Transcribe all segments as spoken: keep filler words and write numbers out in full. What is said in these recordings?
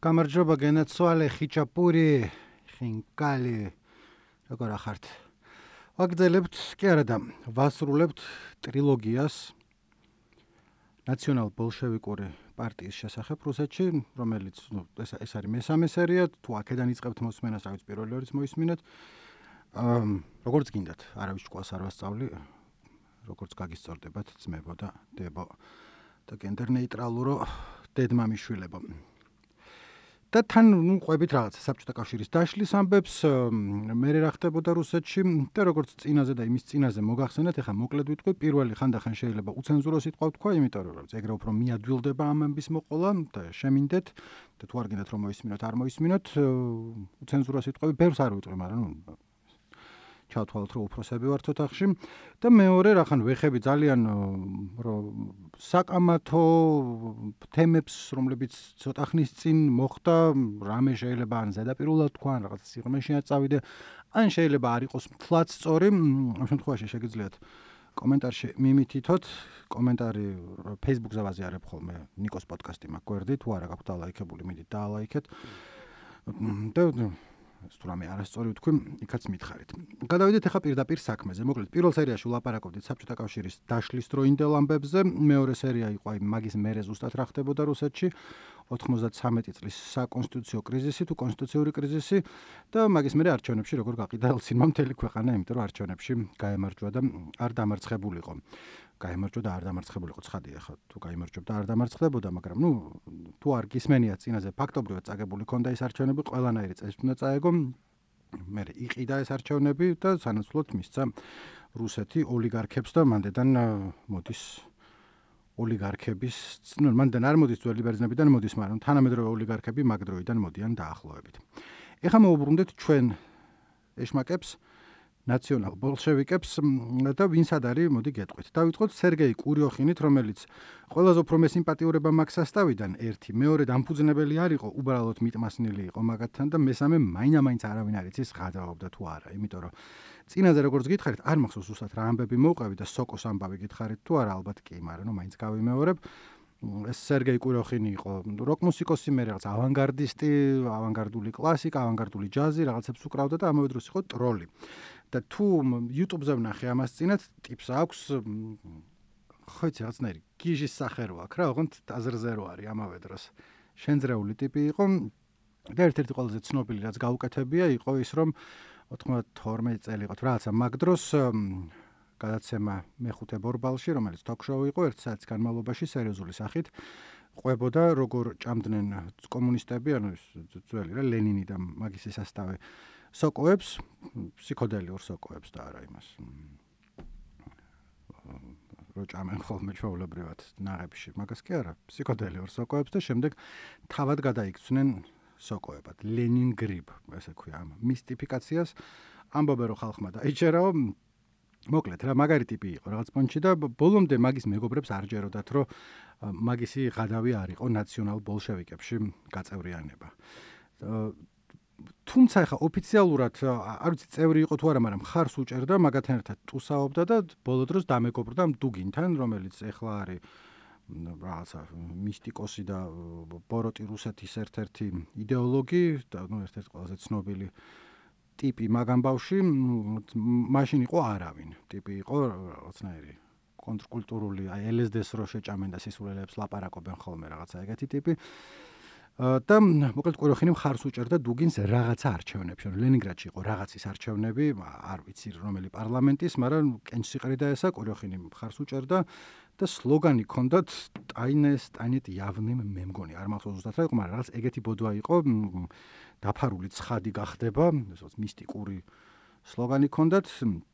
გამარჯობა გენაცვალე ხიჭაპური ხინკალი როგორ ახართ ვაგრძელებთ კი არა და ვასრულებთ ტრილოგიას ნაციონალ ბოლშევიკური პარტიის შესახებ რუსეთში რომელიც ნუ ეს ეს არის მესამე სერია თუ აქედან იწყებთ მოსმენას რა ვიცი პირველი ორიც მოისმინეთ აა როგორც გინდათ არავის ჭკუას არ ვასწავლი როგორც გაგისწორდებათ ძმებო და დებო და გენდერ ნეიტრალურო დედმამიშვილებო და თან ნუ ყვებით რაღაც საბჭოთა კავშირის დაშლის ამბებს მე რა ხდებოდა რუსეთში და როგორც წინაზე და იმის წინაზე მოგახსენეთ ეხა მოკლედ ვიტყვი პირველი ხანდახან შეიძლება უცენზურო სიტყვა ვთქვა იმიტომ რომ ეგრე უფრო მიადვილდება ამ ამბის მოყოლა და შემინდეთ და თუ არ გინდათ რომ მოისმინოთ არ მოისმინოთ უცენზურო სიტყვები ბევრს არ ვიტყვი მაგრამ ნუ ჩავთვალოთ რომ უფროსები ვართ ოთახში და მეორე რახან ვეხები ძალიან რომ საკამათო თემებს რომლებიც ცოტა ხნის წინ მოხდა რამე შეიძლება ან ზედაპირულად თქვა ან რაღაც სიღრმეში აწავიდე ან შეიძლება არ იყოს მთლად სწორი ამ შემთხვევაში შეგიძლიათ კომენტარში მიმითითოთ კომენტარი Facebook-ზე ვაზიარებ ხოლმე ნიკოს პოდკასტი მაქვს გვერდი თუ არა გაქვთ დალაიქებული მიდით დაალაიქეთ და თუ რამე არასწორი ვთქვი, იქაც მითხარით. გადავიდეთ ახლა პირდაპირ საქმეზე. მოკლედ, პირველ სერიაში ვლაპარაკობდით საბჭოთა კავშირის დაშლის დროინდელ ამბებზე. მეორე სერია იყო აი მაგის მერე ზუსტად რა ხდებოდა რუსეთში. ოთხმოცდათვრამეტი წლის საკონსტიტუციო კრიზისი თუ კონსტიტუციური კრიზისი და მაგის მერე არჩევნებში როგორ გაყიდა ელცინმა მთელი ქვეყანა, იმიტომ რომ არჩევნებში გაემარჯვა და არ დამარცხებულიყო. გაემარჯვა და არ დამარცხებულიყო ცხადია ხო თუ გაემარჯვებდა არ დამარცხდებოდა მაგრამ ნუ თუ არ გისმენიათ წინაზე ფაქტობრივად წაგებული ქონდა ეს არჩევნები ყველანაირი წესით უნდა წაეგო მე იყიდა ეს არჩევნები და სანაცვლოდ მისცა რუსეთი ოლიგარქებს და მანდედან მოდის ოლიგარქების ნუ მანდან არ მოდის ძველი ბერძნებიდან მოდის მაგრამ თანამედროვე ოლიგარქები მაგ დროიდან მოდიან დაახლოებით ეხლა მოვუბრუნდეთ ჩვენ ეშმაკებს ნაციონალ ბოლშევიკებს და ვინსად არის მოდი გეტყვით. დავიწყოთ სერგეი კურიოხინით, რომელიც ყველაზე უფრო მესიმპათიურება მაქვს სასტავიდან ერთი, მეორე დამფუძნებელი არ იყო, უბრალოდ მიტმასნილი იყო მაგათთან და მესამე მაინამაინც არავინ არ იცის ღადაობდა თუ არა, იმიტომ რომ წინაზე როგორც გითხარით, არ მახსოვს უბრალოდ რა ამბები მოვყევი და სოკოს ამბავი გითხარით თუ არა, ალბათ კი, მაგრამ ნუ მაინც გავიმეორებ. ეს სერგეი კურიოხინი იყო როკ მუსიკოსი, მე რაღაც ავანგარდისტი, ავანგარდული კლასიკა, ავანგარდული ჯაზი, რაღაცებს უკრავდა და ამავე დროს იყო ტროლი. და თუ YouTube-ზე ვნახე ამას წინათ, ტიპს აქვს ხო იცი რაღაცნაირი გიჟის სახე რო აქვს რა, ოღონდ აზრზე რო არის ამავე დროს. შენძრეული ტიპი იყო და ერთ-ერთი ყველაზე ცნობილი რაც გაუკეთებია იყო ის რომ ოთხმოცდათორმეტი წელი იყო თუ რაღაცა მაგ დროს გადაცემა მეხუთე ბორბალში, რომელიც თოქ-შოუ იყო ერთ საათის განმავლობაში სერიოზული სახით ყვებოდა როგორ ჭამდნენ კომუნისტები, ანუ ძველი რა ლენინი და მაგის სასტავე სოკოებს, ფსიქოდელიურ სოკოებს და არა იმას. რო ჭამენ ხოლმე ჩვეულებრივად ნაღებში, მაგას კი არა, ფსიქოდელიურ სოკოებს და შემდეგ თავად გადაიქცნენ სოკოებად. ლენინგრიბ, ესე ქვია ამ მისტიფიკაციას ამბობენ რომ ხალხმა დაიჭერაო მოკლედ რა მაგარი ტიპი იყო რაღაც პონჩი და ბოლომდე მაგის მეგობრებს არ ჯეროდათ რომ მაგისი ღადავი არ იყო ნაციონალ ბოლშევიკებში გაწევრიანება. თუმცა ხა ოფიციალურად არ ვიცი წევრი იყო თუ არა, მაგრამ მხარს უჭერდა მაგათთან ერთად ტუსაობდა და ბოლო დროს დამეგობრდა დუგინთან, რომელიც ეხლა არის რაღაცა მისტიკოსი და ბოროტი რუსეთის ერთ-ერთი იდეოლოგი და ნუ ერთ-ერთი ყველაზე ცნობილი ტიპი მაგამ ბავში, მაშინ იყო არავინ. ტიპი იყო რაღაცნაირი კონტრკულტურული, აი ელ ეს დეს რო შეჭამენ და სისულელებს ლაპარაკობენ ხოლმე რაღაცა ეგეთი ტიპი. და მოკლედ კურიოხინი მხარს უჭერდა დუგინს რაღაცა არჩევნებში. ლენინგრადში იყო რაღაცის არჩევნები, არ ვიცი რომელი პარლამენტის, მაგრამ კენჭსიყრიდა ესა კურიოხინი მხარს უჭერდა და სლოგანი ჰქონდათ ტაინე სტანეთ იავნემ მე მგონი, არ მახსოვს ზუსტად რა იყო, მაგრამ რაღაც ეგეთი ბოდვა იყო, დაფარული ცხადი გახდება, ესეც მისტიკური სლოგანი ჰქონდათ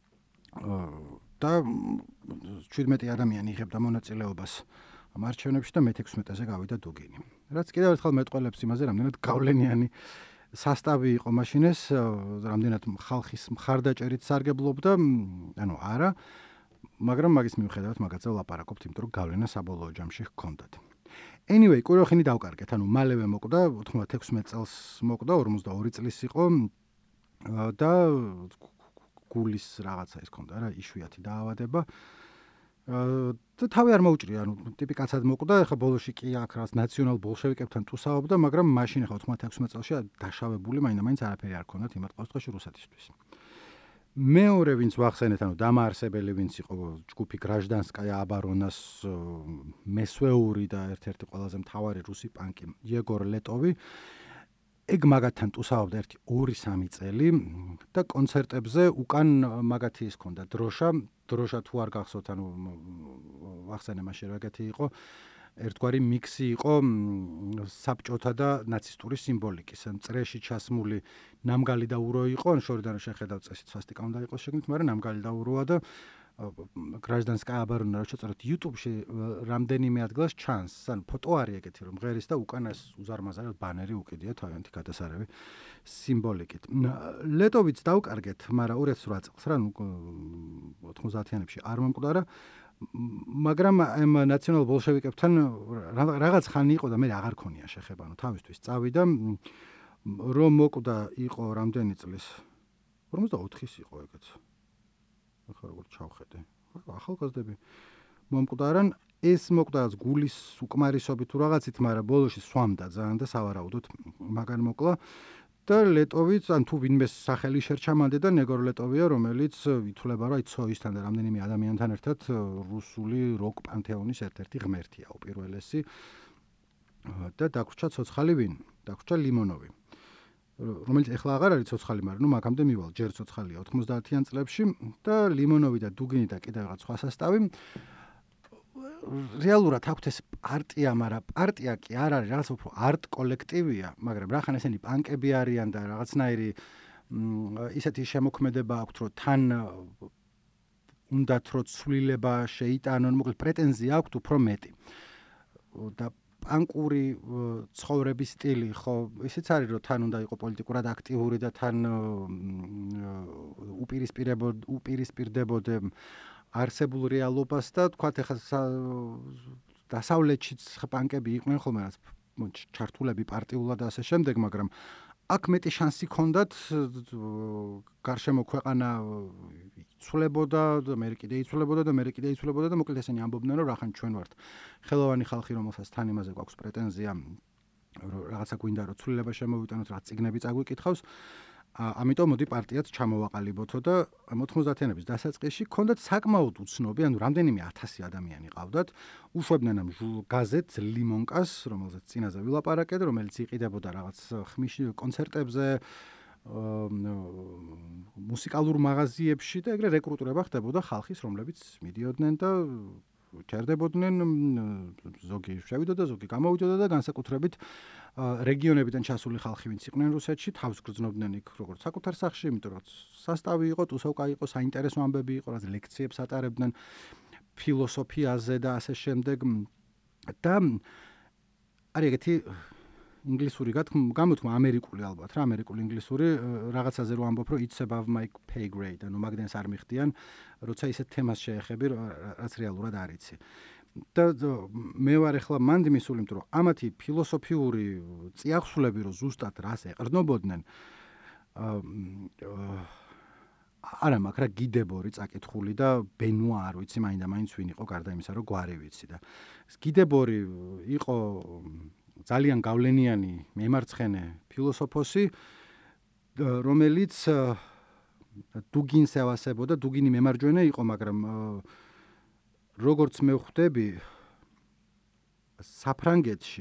და შვიდმეტი ადამიანი იღებდა მონაწილეობას ამ არჩევნებში და მეთექვსმეტეზე გავიდა დუგინი. რაც კიდევ ერთხელ მეტყველებს იმაზე, რამდენად გავლენიანი სასტავი იყო მაშინ ეს, რამდენად ხალხის მხარდაჭერით სარგებლობდა, ანუ არა, მაგრამ მაგის მიუხედავად მაგაზე ვლაპარაკობთ, იმიტომ რომ გავლენა საბოლოო ჯამში ჰქონდათ. Anyway, კურიოხინი დავკარგეთ, ანუ მალევე მოკვდა, ოთხმოცდათექვსმეტ წელს მოკვდა, ორმოცდაორი წლის იყო და გულის რაღაცა ის ჰქონდა რა, იშვიათი დაავადება. და თავი არ მოუჭრია, ანუ ტიპი კაცად მოკვდა, ახლა ბოლოში კი აქ რაღაც ნაციონალ ბოლშევიკებთან თუსაობდა, მაგრამ მაშინ ახლა ოცდაექვსმეტ წელში დაშავებული მაინდა-მაინც არაფერი არ ქონდათ იმათ ყოველდღიში რუსეთისთვის. მეორე ვინც ვახსენეთ, ანუ დამაარსებელი ვინც იყო ჯგუფი გრაჟდანსკაია აბარონას მესვეული და ერთ-ერთი ყველაზე მთავარი რუსი პანკი იეგორ ლეტოვი ეგ მაგათთან ტუსაობდა ერთი ორი სამი წელი და კონცერტებზე უკან მაგათი ის ქონდა დროშა, დროშა თუ არ გახსოვთ, ანუ ვახსენე მაშინ რაგეთი იყო, ერთგვარი მიქსი იყო საბჭოთა და ნაცისტური სიმბოლიკის. წრეში ჩასმული ნამგალი და ურო იყო, ან შორიდან შეხედავ წესით სვასტიკა უნდა იყოს შეგნით, მაგრამ ნამგალი და უროა და გრაჟდანსკაია აბარონა რო შეწეროთ YouTube-ში რამდენიმე ადგილას ჩანს, ან ფოტო არის ეგეთი რომ ღერის და უკან ეს უზარმაზარი ბანერი უკიდია თავიანთი გადასარევი სიმბოლიკით. ლეტოვიც დავკარგეთ, მაგრამ ორი ათას ოთხ წელს რა, ნუ ოთხმოცდაათიანებში არ მომკვდარა, მაგრამ ამ ნაციონალ ბოლშევიკებთან რაღაც ხანი იყო და მე აღარ ქონია შეხება, ანუ თავისთვის წავიდა, რომ მოკვდა იყო რამდენი წლის? ორმოცდაოთხის იყო ეგეც. ახლა როგორ ჩავხედე. ახალგაზრდები მომკვდარან, ეს მოკვდა გულის უკმარისობით თუ რაღაცით, მაგრამ ბოლოში სვამდა ძალიან და სავარაუდოდ მაგან მოკლა. და ლეტოვიც, ან თუ ვინმე სახელი შერჩა მანდედან ეგორ ლეტოვია, რომელიც ითვლება, რომ აი ცოისთან და რამდენიმე ადამიანთან ერთად რუსული როკ პანთეონის ერთ-ერთი ღმერთია, უპირველესი. და დაგვრჩა ცოცხალი ვინ? დაგვრჩა ლიმონოვი. რომელიც ეხლა აღარ არის ცოცხალი, მაგრამ ნუ მაგამდე მივალ, ჯერ ცოცხალია ოთხმოცდაათიან წლებში და ლიმონოვი და დუგინი და კიდევ რაღაც სხვა სასტავი. რეალურად აქვთ ეს პარტია, მაგრამ პარტია კი არ არის, რაღაც უფრო არტ კოლექტივია, მაგრამ რახან ესენი პანკები არიან და რაღაცნაირი ისეთი შემოქმედება აქვთ, რომ თან უნდათ რომ ცვლილება შეიტანონ, მოკლედ პრეტენზია აქვთ უფრო მეტი. და პანკური ცხოვრების სტილი, ხო, ისიც არის, რომ თან უნდა იყოს პოლიტიკურად აქტიური და თან უპირისპირდებოდე არსებულ რეალობას და თქვათ ეხლა დასავლეთშიც პანკები იყვნენ ხოლმე რაც ჩართულები პარტიულად და ასე შემდეგ, მაგრამ აქ მეტი შანსი ჰქონდათ გარშემო ქვეყანა იცვლებოდა და მე კიდე იცვლებოდა და მე კიდე იცვლებოდა და მოკლედ ესენი ამბობდნენ, რომ რახან ჩვენ ვართ ხელოვანი ხალხი, რომელსაც თან იმაზე გვაქვს პრეტენზია, რომ რაღაცა გვინდა რომ ცვლილება შემოვიტანოთ, რაც წიგნები წაგვიკითხავს. ამიტომ მოდი პარტიაც ჩამოვაყალიბოთო და ოცდაათიანების დასაწყისში ჰქონდათ საკმაოდ უცნობი, ანუ რამდენიმე ათასი ადამიანი ყავდათ, უშვებდნენ ამ გაზეთს ლიმონკას, რომელზეც წინაზე ვილაპარაკეთ, რომელიც იყიდებოდა რაღაც ხმიში კონცერტებზე, მუსიკალურ მაღაზიებში და ეგრე რეკრუტირება ხდებოდა ხალხის, რომლებიც მიდიოდნენ და ჩერდებოდნენ, ზოგი შევიდოდა, ზოგი გამოვიდოდა და განსაკუთრებით რეგიონებიდან ჩასული ხალხი ვინც იყვნენ რუსეთში, თავს გრძნობდნენ იქ როგორც საკუთარ სახლში, იმიტომ რომ სასტავი იყო, ტუსოვკა იყო, საინტერესო ამბები იყო, რაც ლექციებს ატარებდნენ ფილოსოფიაზე და ასე შემდეგ. და არის ეგეთი ინგლისური გამოთქმა, ამერიკული ალბათ რა, ამერიკული ინგლისური რაღაცაზე რო ამბობ, რომ it's above my pay grade, ანუ მაგდენს არ მიხდიან, როცა ისეთ თემას შეეხები, რაც რეალურად არ იცი. და მე ვარ ახლა მანდ მისული, იმიტომ რომ ამათი ფილოსოფიური წიაღსულები რო ზუსტად რას ეყრდნობოდნენ, არა მაქვს რა გიდებორი წაკითხული და ბენუა არ ვიცი მაინდა-მაინც ვინ იყო, გარდა იმისა, რომ გვარი ვიცი და გიდებორი იყო ძალიან გავლენიანი მემარცხენე ფილოსოფოსი, რომელიც დუგინს ევასებოდა, დუგინი მემარჯვენე იყო, მაგრამ როგორც მე ვხვდები საფრანგეთში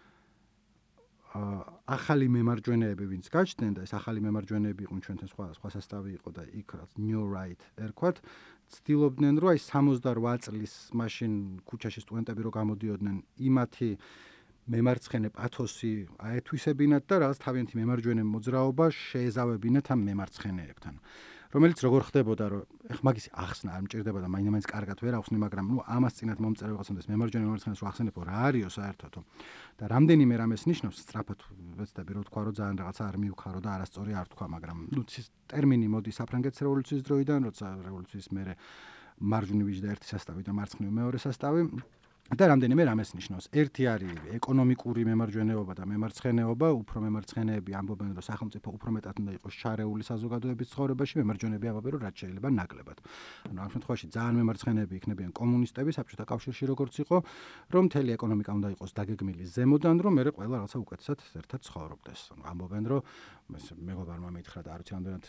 ახალი მემარჯვენეები ვინც გაჩნდნენ და ეს ახალი მემარჯვენეები იყვნენ ჩვენთან სხვა სხვა სასტავი იყო და იქ რაც New Right ერქვათ, ცდილობდნენ რომ აი სამოცდაოთხ წლის მაშინ ქუჩაში სტუდენტები რო გამოდიოდნენ, იმათი მემარცხენე პათოსი აეთვისებინათ და რაღაც თავიანთი მემარჯვენე მოძრაობა შეეზავებინათ ამ მემარცხენეებთან. რომელიც როგორ ხდებოდა, რომ ეხ მაგის ახსნა არ მჭირდება და მაინდა-მაინც კარგად ვერ ახსნი, მაგრამ ნუ ამას წინათ მომწერე ვიღაცამდე მემარჯვენე მემარცხენეს რო ახსენებო რა არისო საერთოდო. და რამდენიმე რამეს ნიშნავს, სწრაფად ვეცდები რომ თქვა, რომ ძალიან რაღაცა არ მივქარო და არასწორი არ თქვა, მაგრამ ნუ ტერმინი მოდი საფრანგეთის რევოლუციის დროიდან, როცა რევოლუციის მერე მარჯვნივ იჯდა ერთი სასტავი და მარცხნივ მეორე სასტავი. და რამდენიმე რამეს ნიშნავს. ერთი არის ეკონომიკური მემარჯვენეობა და მემარცხენეობა, უფრო მემარცხენეები ამბობენ, რომ სახელმწიფო უფრო მეტად უნდა იყოს შარეული საზოგადოების ცხოვრებაში, მემარჯვენეები ამბობენ, რომ რაც შეიძლება ნაკლებად. ანუ ამ შემთხვევაში ძალიან მემარცხენეები იქნებიან კომუნისტები საბჭოთა კავშირში როგორც იყო, რომ მთელი ეკონომიკა უნდა იყოს დაგეგმილი ზემოდან, რომ მე ყველა რაღაცა უკეთესად ერთად ცხოვრობდეს. ანუ ამბობენ, რომ მეგობარმა მითხრა და არ ვიცი ამდენად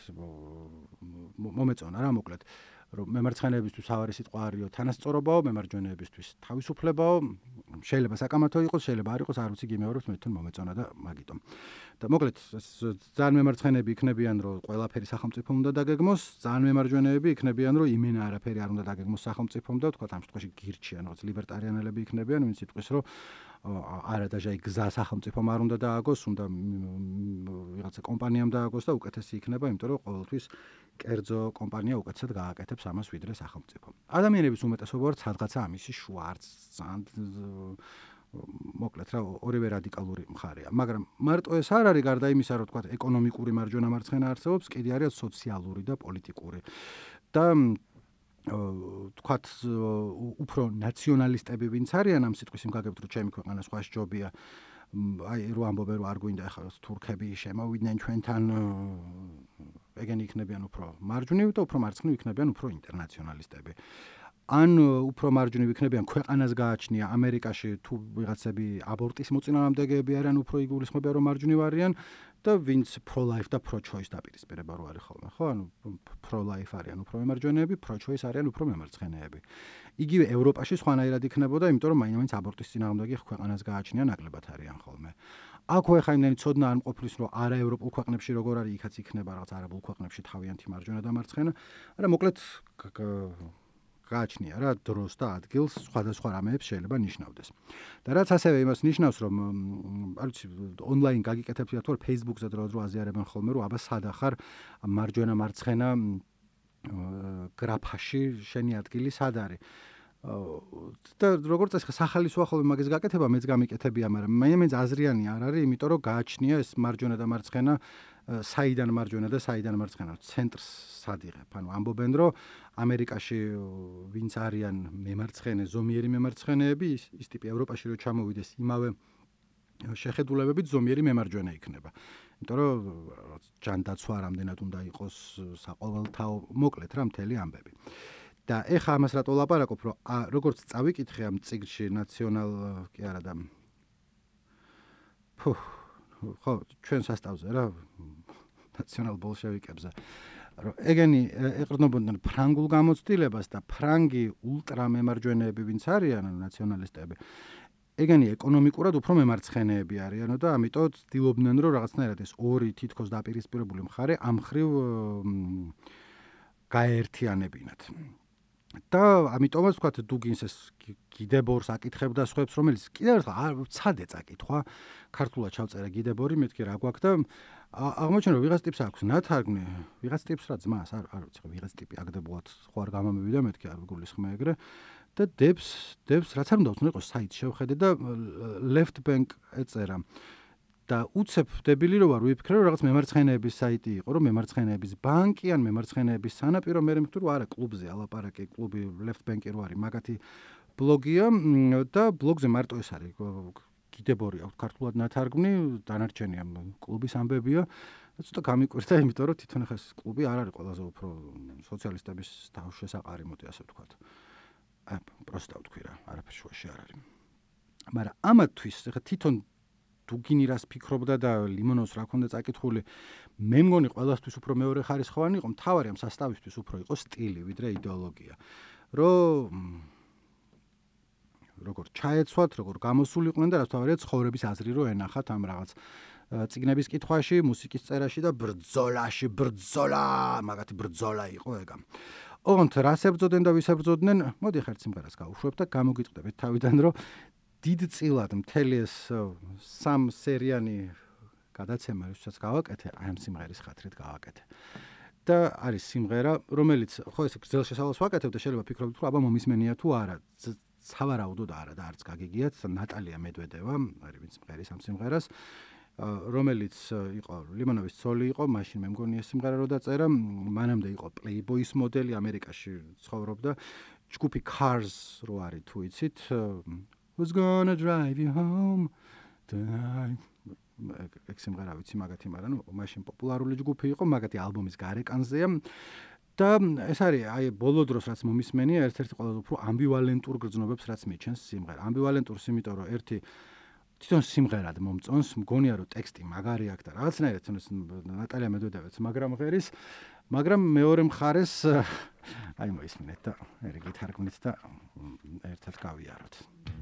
მომეწონა რა მოკლედ. რომ მემარცხენეებისთვის ავარი სიტყვა არისო თანასწორობაო, მემარჯვენეებისთვის თავისუფლებაო, შეიძლება საკამათო იყოს, შეიძლება არ იყოს, არ ვიცი გიმეორებს მე თვითონ მომეწონა და მაგიტომ. და მოკლედ ძალიან მემარცხენეები იქნებიან, რომ ყველაფერი სახელმწიფო უნდა დაგეგმოს, ძალიან მემარჯვენეები იქნებიან, რომ იმენა არაფერი არ უნდა დაგეგმოს სახელმწიფომ და თქვა ამ შემთხვევაში გირჩიან, რაღაც ლიბერტარიანელები იქნებიან, ვინც იტყვის, რომ არა დაჟე გზა სახელმწიფომ არ უნდა დააგოს, უნდა ვიღაცა კომპანიამ დააგოს და უკეთესი იქნება, იმიტომ რომ ყოველთვის კერძო კომპანია უკეთესად გააკეთებს ამას ვიდრე სახელმწიფო. ადამიანების უმეტესობა ვართ სადღაცა ამისი შუა არც ძალიან მოკლედ რა ორივე რადიკალური მხარეა, მაგრამ მარტო ეს არ არის გარდა იმისა, რომ თქვა ეკონომიკური მარჯვენა მარცხენა არსებობს, კიდე არის სოციალური და პოლიტიკური. და თქვათ უფრო ნაციონალისტები ვინც არიან ამ სიტყვის იმგაგებთ, რომ ჩემი ქვეყანა სხვა ჯობია. აი რო ამბობენ რომ არ გვინდა ახლა თურქები შემოვიდნენ ჩვენთან ეგენი იქნებიან უფრო მარჯვნივ და უფრო მარცხნივ იქნებიან უფრო ინტერნაციონალისტები. ან უფრო მარჯვნივ იქნებიან ქვეყანას გააჩნია ამერიკაში თუ ვიღაცები აბორტის მოწინააღმდეგეები არიან უფრო იგულისხმებიან რომ მარჯვნივ არიან და ვინც pro-life და pro-choice დაპირისპირება რო არის ხოლმე, ხო? ანუ pro-life არიან უფრო მემარჯვენეები, pro-choice არიან უფრო მემარცხენეები. იგივე ევროპაში სხვანაირად იქნებოდა, იმიტომ რომ მაინც აბორტის წინააღმდეგე ქვეყანას გააჩნია ნაკლებად არიან ხოლმე. აქვე ხა იმდენი ცოდნა არ მყოფლის, რომ არა ევროპულ ქვეყნებში როგორ არის, იქაც იქნება რაღაც არაბულ ქვეყნებში თავიანთი მარჯვენა და მარცხენა. არა, მოკლედ გააჩნია რა დროს და ადგილს სხვადასხვა რამეებს შეიძლება ნიშნავდეს. და რაც ასევე იმას ნიშნავს, რომ არ ვიცი, ონლაინ გაგიკეთებთ თუ Facebook-ზე დრო-დრო აზიარებენ ხოლმე, რომ აბა სად ახარ მარჯვენა მარცხენა გრაფაში შენი ადგილი სად არის. და როგორც ეს სახალისოა ხოლმე მაგის გაკეთება მეც გამიკეთებია, მაგრამ მე მეც აზრიანი არ არის, იმიტომ რომ გააჩნია ეს მარჯვენა და მარცხენა საიდან მარჯვენა და საიდან მარცხენა ცენტრს სად იღებ. ანუ ამბობენ, რომ ამერიკაში ვინც არიან მემარცხენე, ზომიერი მემარცხენეები, ის ტიპი ევროპაში რო ჩამოვიდეს, იმავე შეხედულებებით ზომიერი მემარჯვენე იქნება. იმიტომ რომ ჯანდაცვა რამდენად უნდა იყოს საყოველთაო, მოკლედ რა მთელი ამბები. და ეხა ამას რატო ლაპარაკობ, რომ როგორც წავიკითხე ამ წიგნში ნაციონალ კი არა და ფუ ხო ჩვენ სასწავლზე რა ნაციონალ ბოლშევიკებზე რომ ეგენი ეყრდნობოდნენ ფრანგულ გამოცდილებას და ფრანგი ულტრა მემარჯვენეები ვინც არიან ნაციონალისტები ეგენი ეკონომიკურად უფრო მემარცხენეები არიანო და ამიტომ ცდილობდნენ რომ რაღაცნაირად ეს ორი თითქოს დაპირისპირებული მხარე ამ ხრივ გაერთიანებინათ. და ამიტომაც ვთქვათ დუგინს ეს გიდებორს აკითხებდა სხვებს, რომელიც კიდევ ერთხელ ცადე წაკითხვა, ქართულად ჩავწერე გიდებორი, მეთქი რა გვაქვს და აღმოჩნდა რომ ვიღაც ტიპს აქვს ნათარგმნი, ვიღაც ტიპს რა ძმას, არ არ ვიცი, ვიღაც ტიპი აგდებულად ხო არ გამომივიდა, მეთქი არ გულისხმე ეგრე და დებს დებს რაც არ უნდა უცნო იყოს საიტს შევხედე და left bank ეწერა. და უცებ დებილი რო ვარ ვიფიქრე რომ რაღაც მემარცხენეების საიტი იყო, რომ მემარცხენეების ბანკი ან მემარცხენეების სანაპირო მე მეთქი რომ არა კლუბზე ალაპარაკი, კლუბი left bank-ი რო არის, მაგათი ბლოგია და ბლოგზე მარტო ეს არის გიდებორი აქვს ქართულად ნათარგმნი, დანარჩენია კლუბის ამბებია და ცოტა გამიკვირდა, იმიტომ რომ თვითონ ხა ეს კლუბი არ არის ყველაზე უფრო სოციალისტების თავშესაყარი, მოდი ასე ვთქვათ. აი, პროსტა ვთქვი რა, არაფერ შუაში არ არის. მაგრამ ამათვის ხა თვითონ დუგინი რას ფიქრობდა და ლიმონოვს რა ქონდა წაკითხული, მე მგონი ყველასთვის უფრო მეორე ხარისხოვანი იყო, მთავარი ამ სასტავისთვის უფრო იყო სტილი, ვიდრე იდეოლოგია. რომ როგორ ჩაეცვათ, როგორ გამოსულიყვნენ და რაც თავარია ცხოვრების აზრი რო ენახათ ამ რაღაც წიგნების კითხვაში, მუსიკის წერაში და ბრძოლაში, ბრძოლა, მაგათი ბრძოლა იყო ეგა. ოღონდ რას ებრძოდნენ და ვის ებრძოდნენ, მოდი ხერხ სიმღერას გავუშვებ და გამოგიტყდებით თავიდან, რომ დიდწილად მთელი ეს სამ სერიანი გადაცემა, რასაც გავაკეთე, აი ამ სიმღერის ხათრით გავაკეთე. და არის სიმღერა, რომელიც ხო ეს გრძელ შესავალს ვაკეთებ და შეიძლება ფიქრობთ, რომ აბა მომისმენია თუ არა, სავარაუდოდ არა და არც გაგიგიათ, ნატალია მედვედევა, არის ვინც მღერის ამ სიმღერას, რომელიც იყო ლიმონოვის ცოლი იყო, მაშინ მე მგონი ეს სიმღერა რო დაწერა, მანამდე იყო Playboy-ის მოდელი, ამერიკაში ცხოვრობდა. ჯგუფი Cars რო არის თუ იცით Who's gonna drive you home tonight ეგ სიმღერა ვიცი მაგათი მაგრამ ნუ მაშინ პოპულარული ჯგუფი იყო მაგათი ალბომის გარეკანზეა და ეს არის აი ბოლო დროს რაც მომისმენია ერთ-ერთი ყველაზე უფრო ამბივალენტურ გრძნობებს რაც მიჩენს სიმღერა ამბივალენტურს იმიტომ რომ ერთი თვითონ სიმღერად მომწონს მგონია რომ ტექსტი მაგარი აქვს და რაღაცნაირად ნატალია მედვედევაც მაგრამ ღერის მაგრამ მეორე მხარეს აი მოისმინეთ და ერი გითარგმნით და ერთად გავიაროთ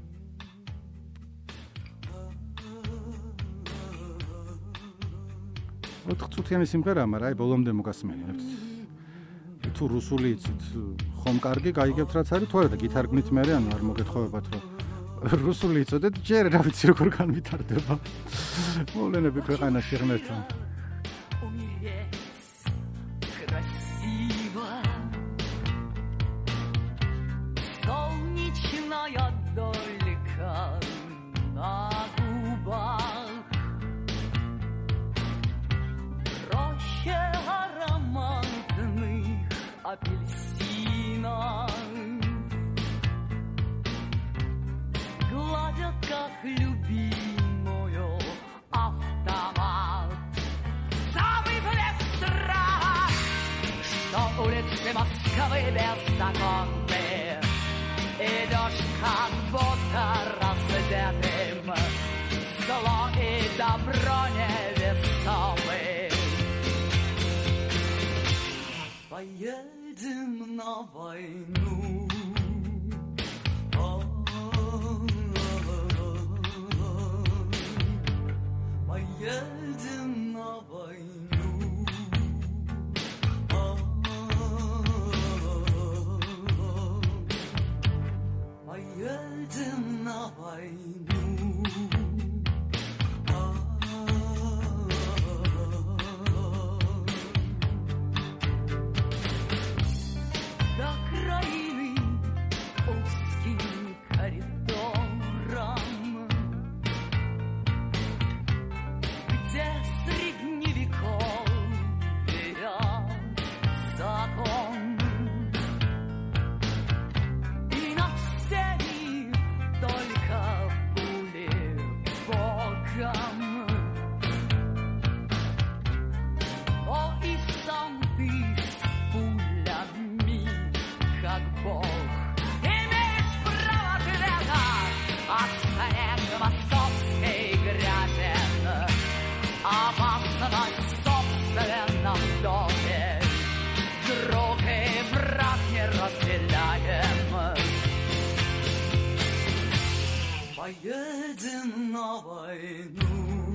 ოთხ წუთიანი სიმღერაა მაგრამ აი ბოლომდე მოგასმენიებთ თუ რუსული იცით ხომ კარგი გაიგებთ რაც არის თუ არა და გითარგმნით მე ანუ არ მოგეთხოვებათ რომ რუსული იცოდეთ ჯერ რა ვიცი როგორ განვითარდება მოვლენები ქვეყანაში ღმერთთან апельсина гладят как любимую автомат самый блеск страх что улицы Москвы беззаконны идешь как будто раздетым зло и добро невесомы поедем на войну поедем на войну поедем на войну поедем на войну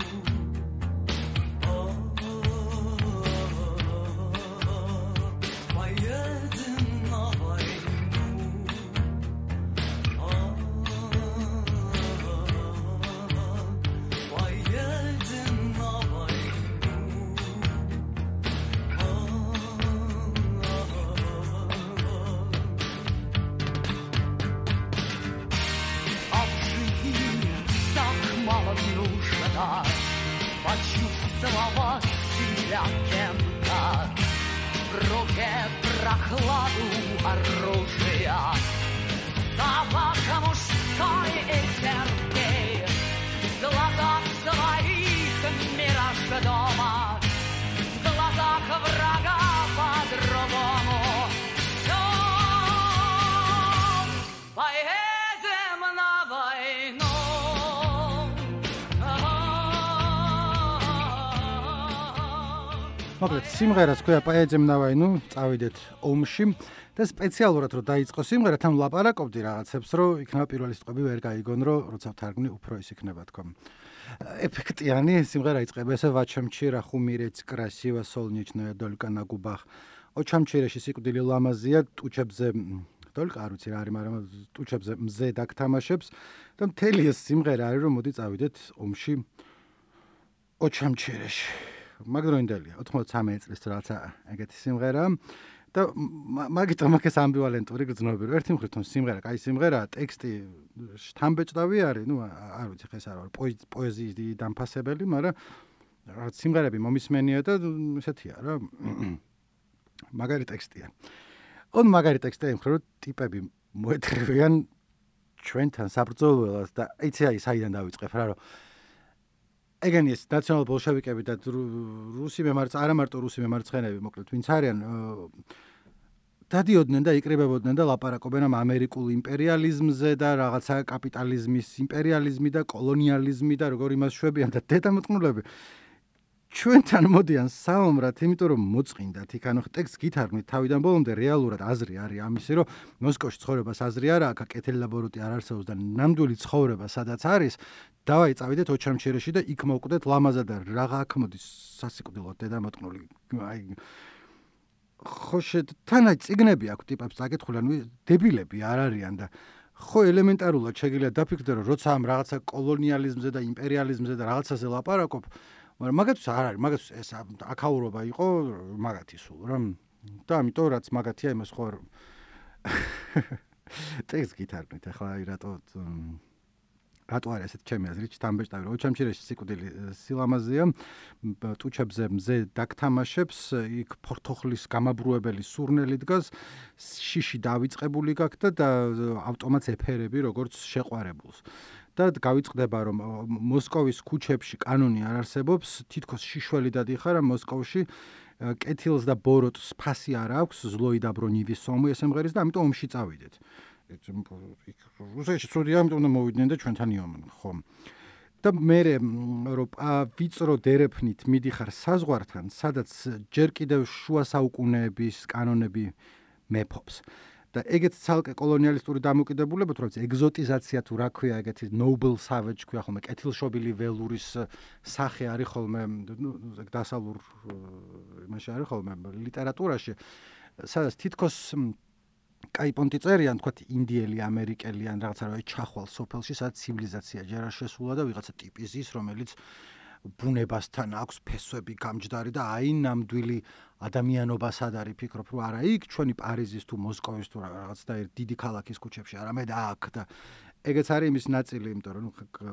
поедем на войну поедем на войну нужно почувствовать себя кем-то в руке прохладу оружия запах мужской и терпкий в глазах своих мираж дома в глазах врага по-другому все поедем на войну მოკლედ სიმღერას ქვია поедем на войну წავიდეთ ომში და სპეციალურად რომ დაიწყო სიმღერა თან ლაპარაკობდი რაღაცებს რომ იქნება პირველი სიტყვები ვერ გაიგონ რომ როცა ვთარგმნი უფრო ის იქნება თქო эффектიანი სიმღერა იწყება ესე вачамчи рахумирец красиво солнечная только на губах ოჩამჩირეში სიკვდილი ლამაზია ტუჩებზე только არ ვიცი რა არის მაგრამ ტუჩებზე მზე დაგთამაშებს და მთელი ეს სიმღერა არის რომ მოდი წავიდეთ ომში ოჩამჩირეში მაგდროინდელია ოთხმოცდამეტ წლის რაღაცა ეგეთი სიმღერა და მაგიტომ აქ ეს ამბივალენტური გრძნობები რომ ერთი მხრივ თვითონ სიმღერა კაი სიმღერაა ტექსტი შთამბეჭდავი არის ნუ არ ვიცი ხეს არ არის პოეზიის დამფასებელი მაგრამ რაღაც სიმღერები მომისმენია და ესეთია რა მაგარი ტექსტია. On მაგარი ტექსტია იმ მხრივ რომ ტიპები მოეთხოვიან ჩვენთან საბრძოლველად და იცი აი საიდან დავიწყებ რა რომ ეგენი ეს ნაციონალ ბოლშევიკები და რუსი მემარცხ არა მარტო რუსი მემარცხენეები მოკლედ ვინც არიან დადიოდნენ და იკრიბებოდნენ და ლაპარაკობენ ამ ამერიკულ იმპერიალიზმზე და რაღაცა კაპიტალიზმის იმპერიალიზმი და კოლონიალიზმი და როგორ იმას შვებიან და დედამოწყნულები ჩვენთან მოდიან საომრად, იმიტომ რომ მოწყინდათ იქ ანუ ტექსტს გითარგმნით თავიდან ბოლომდე რეალურად აზრი არის ამისი რომ მოსკოვში ცხოვრებას აზრი არა აქ კეთილი ლაბორატორია არ არსებობს და ნამდვილი ცხოვრება სადაც არის დავაი წავიდეთ ოჩამჩირეში და იქ მოვკვდეთ ლამაზად და რაღა აქ მოდის სასიკვდილოდ დედამოწყნული აი ხო თან აი წიგნები აქვს ტიპებს წაკითხული ანუ დებილები არ არიან და ხო ელემენტარულად შეგიძლია დაფიქრდე რომ როცა ამ რაღაცა კოლონიალიზმზე და იმპერიალიზმზე და რაღაცაზე ლაპარაკობ მაგრამ მაგათთვის არ არის მაგათთვის ეს აკაურობა იყო მაგათი სულ რა და ამიტომ რაც მაგათია იმას ხო ტექსტ გითარგმნით ახლა აი რატო რატო არის ესეთ ჩემი აზრით თამბეჭდავი რომ ოჩამჩირეში სიკვდილი სილამაზეა ტუჩებზე მზე დაგთამაშებს იქ ფორთოხლის გამაბრუებელი სურნელი დგას შიში დავიწყებული გაქვს და ავტომატს ეფერები როგორც შეყვარებულს და გავიწყდება რომ მოსკოვის ქუჩებში კანონი არ არსებობს თითქოს შიშველი დადიხარ მოსკოვში კეთილს და ბოროტს ფასი არ აქვს ზლოი და ბრონივის სომი ესემღერის და ამიტომ ომში წავიდეთ რუსეთში ცუდია ამიტომ უნდა მოვიდნენ და ჩვენთან იომან ხო და მე რომ ვიწრო დერეფნით მიდიხარ საზღვართან სადაც ჯერ კიდევ შუა საუკუნეების კანონები მეფობს და ეგეც ცალკე კოლონიალისტური დამოკიდებულება თუ რაღაც ეგზოტიზაცია თუ რა ქვია ეგეთი noble savage ქვია ხოლმე კეთილშობილი ველურის სახე არის ხოლმე ეგ დასალურ იმაში არის ხოლმე ლიტერატურაში სადაც თითქოს კაი პონტი წერიან თქვათ ინდიელი ამერიკელი ან რაღაცა რა ჩახვალ სოფელში სადაც ცივილიზაცია ჯერ არ შესულა და ვიღაცა ტიპი ზის რომელიც ბუნებასთან აქვს ფესვები გამჯდარი და აი ნამდვილი ადამიანობა სად არის ფიქრობ რომ არა იქ ჩვენი პარიზის თუ მოსკოვის თუ რაღაც და ერთ დიდი ქალაქის ქუჩებში არამედ აქ და ეგეც არის იმის ნაწილი იმიტომ რომ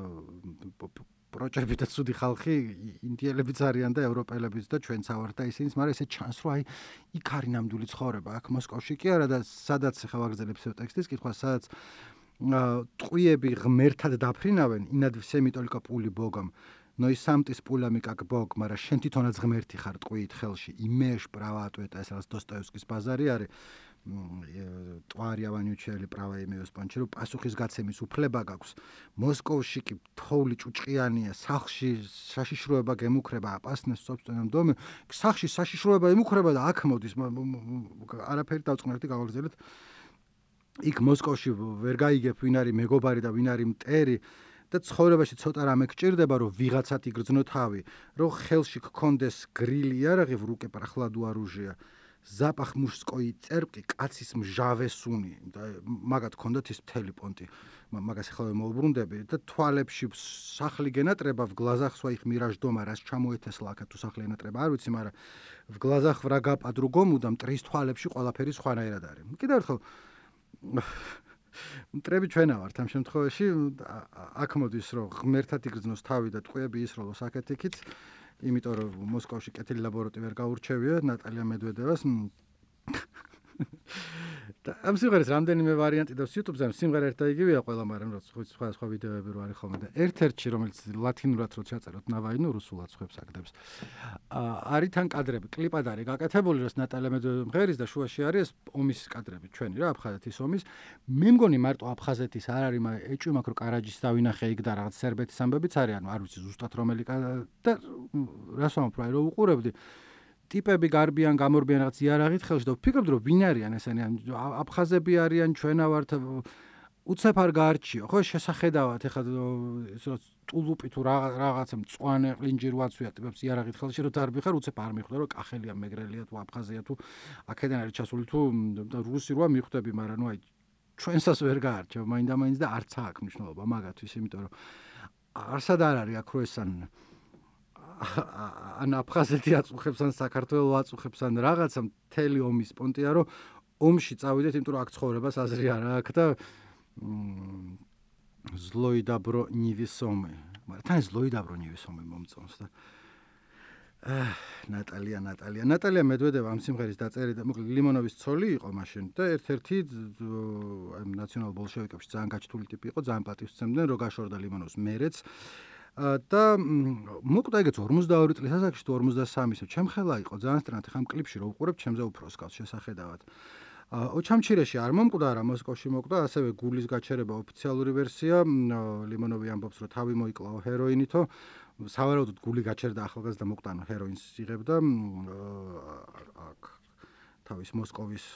პროჭები და ცუდი ხალხი ინდიელებიც არიან და ევროპელებიც და ჩვენც ავართ და ისინიც მაგრამ ესე ჩანს რომ აი იქ არის ნამდვილი ცხოვრება აქ მოსკოვში კი არა და სადაც ხა ვაგრძელებს ტექსტის კითხვა სადაც ტყვიები ღმერთად დაფრინავენ ინად всеми только пули богом но и сам ты с пулями как бог მაგრამ შენ თვითონაც ღმერთი ხარ ტყვიით ხელში იმეშ права ответа ეს რაც დოსტოევსკის ბაზარი არის ტვარი ავანიუჩელი права იმეოს პანჩი რომ პასუხისგაცემის უფლება გაქვს მოსკოვში კი თოვლი ჭუჭყიანია სახში საშიშროება გემუქრება აპასნეს собственном доме სახში საშიშროება ემუქრება და აქ მოდის არაფერი დავწყნარდი გავაგრძელეთ იქ მოსკოვში ვერ გაიგებ ვინ არის მეგობარი და ვინ არის მტერი და ცხოვრებაში ცოტა რამე გჭირდება რომ ვიღაცად იგრძნო თავი რომ ხელში გქონდეს გრილი არაღი в руке прохладу оружия запах мужской церкви კაცის მჟავე სუნი და მაგათ გქონდათ ის მთელი პონტი მაგას ახლა მოვუბრუნდები და თვალებში სახლი გენატრება в глазах своих мираж дома რას ჩამოეთესლა აქ თუ სახლი ენატრება არ ვიცი მაგრამ в глазах врага по-другому და მტრის თვალებში ყველაფერი სხვანაირად არის კიდევ ერთხელ მტრები ჩვენა ვართ ამ შემთხვევაში აქ მოდის რომ ღმერთად იგრძნოს თავი და ტყვიები ისროლოს აქეთ-იქით იმიტომ რომ მოსკოვში კეთილი ლაბორატორია ვერ გაურჩევია ნატალია მედვედევას და ამ სიმღერას რამდენიმე ვარიანტი და YouTube-ზე სიმღერა ერთ და იგივეა ყველა მაგრამ სხვა სხვა ვიდეოები რო არის ხოლმე და ერთ-ერთი რომელიც ლათინურად რო ჩაწეროთ ნავაინო რუსულად ხვებს აგდებს არის თან კადრები კლიპად არის გაკეთებული როს ნატალია მედვედევა მღერის და შუაში არის ომის კადრები ჩვენი რა აფხაზეთის ომის მე მგონი მარტო აფხაზეთის არ არის მაგრამ ეჭვი მაქვს რომ კარაჯის დავინახე იქ და რაღაც სერბეთის ამბებიც არის ანუ არ ვიცი ზუსტად რომელი და რას ვამბობ რა რო უყურებდი ტიპები გარბიან გამორბიან რაღაც იარაღით ხელში და ვფიქრობდი რომ ვინ არიან ესენი აფხაზები არიან ჩვენა ვართ უცებ არ გაარჩიო ხო შესახედავად ეხლა ეს ტულუპი თუ რაღაცა მწვანე ყლინჯი რვაცვია ტიპებს იარაღით ხელში რომ დარბიხარ უცებ არ მიხვდა რომ კახელია მეგრელია თუ აფხაზია თუ აქედან არის ჩასული თუ რუსი როა მიხვდები მაგრამ ნუ აი ჩვენსაც ვერ გაარჩევ მაინდა-მაინც და არც აქვს მნიშვნელობა მაგათთვის იმიტომ რომ არსად არ არის აქ რო ესან ან აფხაზეთი აწუხებს ან საქართველოს აწუხებს ან რაღაცა მთელი ომის პონტია რომ ომში წავიდეთ იმიტომ რომ აქ ცხოვრებას აზრი არ აქვს და ზლოი და ბრონივის ომი მაგრამ თან ზლოი და ბრონივის ომი მომწონს და ნატალია ნატალია ნატალია მედვედევა ამ სიმღერის დაწერილი და მოკლედ ლიმონოვის ცოლი იყო მაშინ და ერთ-ერთი აი ნაციონალ ბოლშევიკებში ძალიან გაჩთული ტიპი იყო, ძალიან პატივს სცემდნენ, რო გაშორდა ლიმონოვს მერეც და მოკვდა ეგეც ორმოცდაორი წლის ასაკში თუ ორმოცდასამისო ჩემ ხელა იყო ძალიან სტრანად ხამ კლიპში რო უყურებ ჩემზე უფრო სკავს შესახედავად ოჩამჩირეში არ მომკვდა რა მოსკოვში მოკვდა ასევე გულის გაჩერება ოფიციალური ვერსია ლიმონოვი ამბობს რომ თავი მოიკლაო ჰეროინითო სავარაუდოდ გული გაჩერდა ახალგაზრდა მოკვდანო ჰეროინს იღებდა აქ თავის მოსკოვის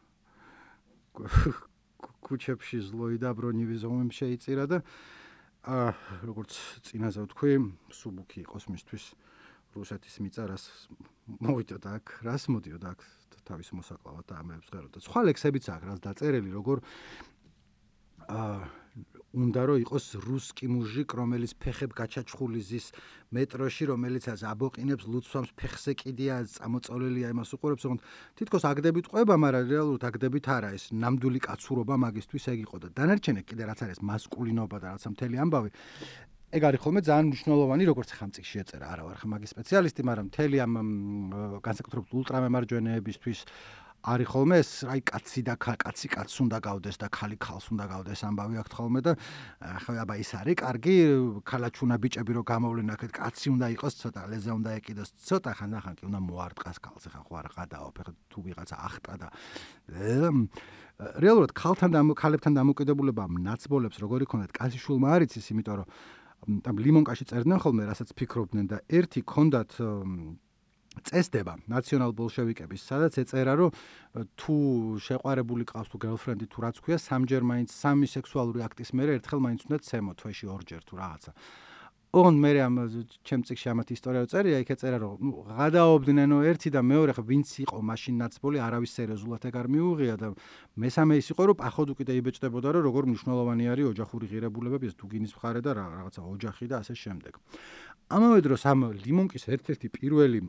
ქუჩებში ზლოიდა ბრონივი ზომები შეიწირა და აა როგორც წინაზე ვთქვი სუბუქი იყოს მისთვის რუსეთის მიწა რას მოვიდოდა აქ რას მოდიოდა აქ თავის მოსაკლავად და ამებს ღეროდა სხვა ლექსებიც აქვს რას დაწერილი როგორ აა უნდა რომ იყოს რუსკი მუჟიკ რომელიც ფეხებ გაჩაჩხული ზის მეტროში რომელიც აბოყინებს ლუცვამს ფეხზე კიდია წამოწოლილია იმას უყურებს თქო თითქოს აგდებით ყვება მაგრამ რეალურად აგდებით არა ეს ნამდვილი კაცურობა მაგისთვის ეგ იყო და დანარჩენი კიდე რაც არის მასკულინობა და რაცა მთელი ამბავი ეგ არის ხოლმე ძალიან მნიშვნელოვანი როგორც ხამ წიგში ეწერა არა ვარ ხა მაგის სპეციალისტი მაგრამ მთელი ამ განსაკუთრებით ულტრამემარჯვენეებისთვის არის ხოლმე ეს აი კაცი და კაცი კაცს უნდა გავდეს და ხალი ხალს უნდა გავდეს ამბავი აქვს ხოლმე და ხო აბა ის არის კარგი ქალაჩუნა ბიჭები რო გამოვლენ აქეთ კაცი უნდა იყოს ცოტა ლეზე უნდა ეკიდოს ცოტა ხანდახან კი უნდა მოარტყას ქალს ხა ხო არ ყადაო ფეხ თუ ვიღაცა ახტა და რეალურად ქალთან და ქალებთან დამოკიდებულება ნაცბოლებს როგორი ქონდათ კაციშვილმა არ იცის იმიტომ რომ ამ ლიმონკაში წერდნენ ხოლმე რასაც ფიქრობდნენ და ერთი ქონდათ წესდება ნაციონალ ბოლშევიკების სადაც ეწერა რომ თუ შეყვარებული ყავს თუ გერლფრენდი თუ რაც ქვია სამჯერ მაინც სამი სექსუალური აქტის მერე ერთხელ მაინც უნდა ცემო თვეში ორჯერ თუ რაღაცა ოღონდ მე ამ ჩემ წიგში ამათ ისტორია წერია იქ ეწერა რომ ნუ გადაობდნენ ერთი და მეორე ხა ვინც იყო მაშინ ნაცბოლი არავის სერიოზულად ეგ არ მიუღია და მესამე ის იყო რომ პახოდ უკიდე იბეჭდებოდა რომ როგორ მნიშვნელოვანი არის ოჯახური ღირებულებები ეს დუგინის მხარე და რაღაცა ოჯახი და ასე შემდეგ ამავე დროს ამ ლიმონკის ერთ-ერთი პირველი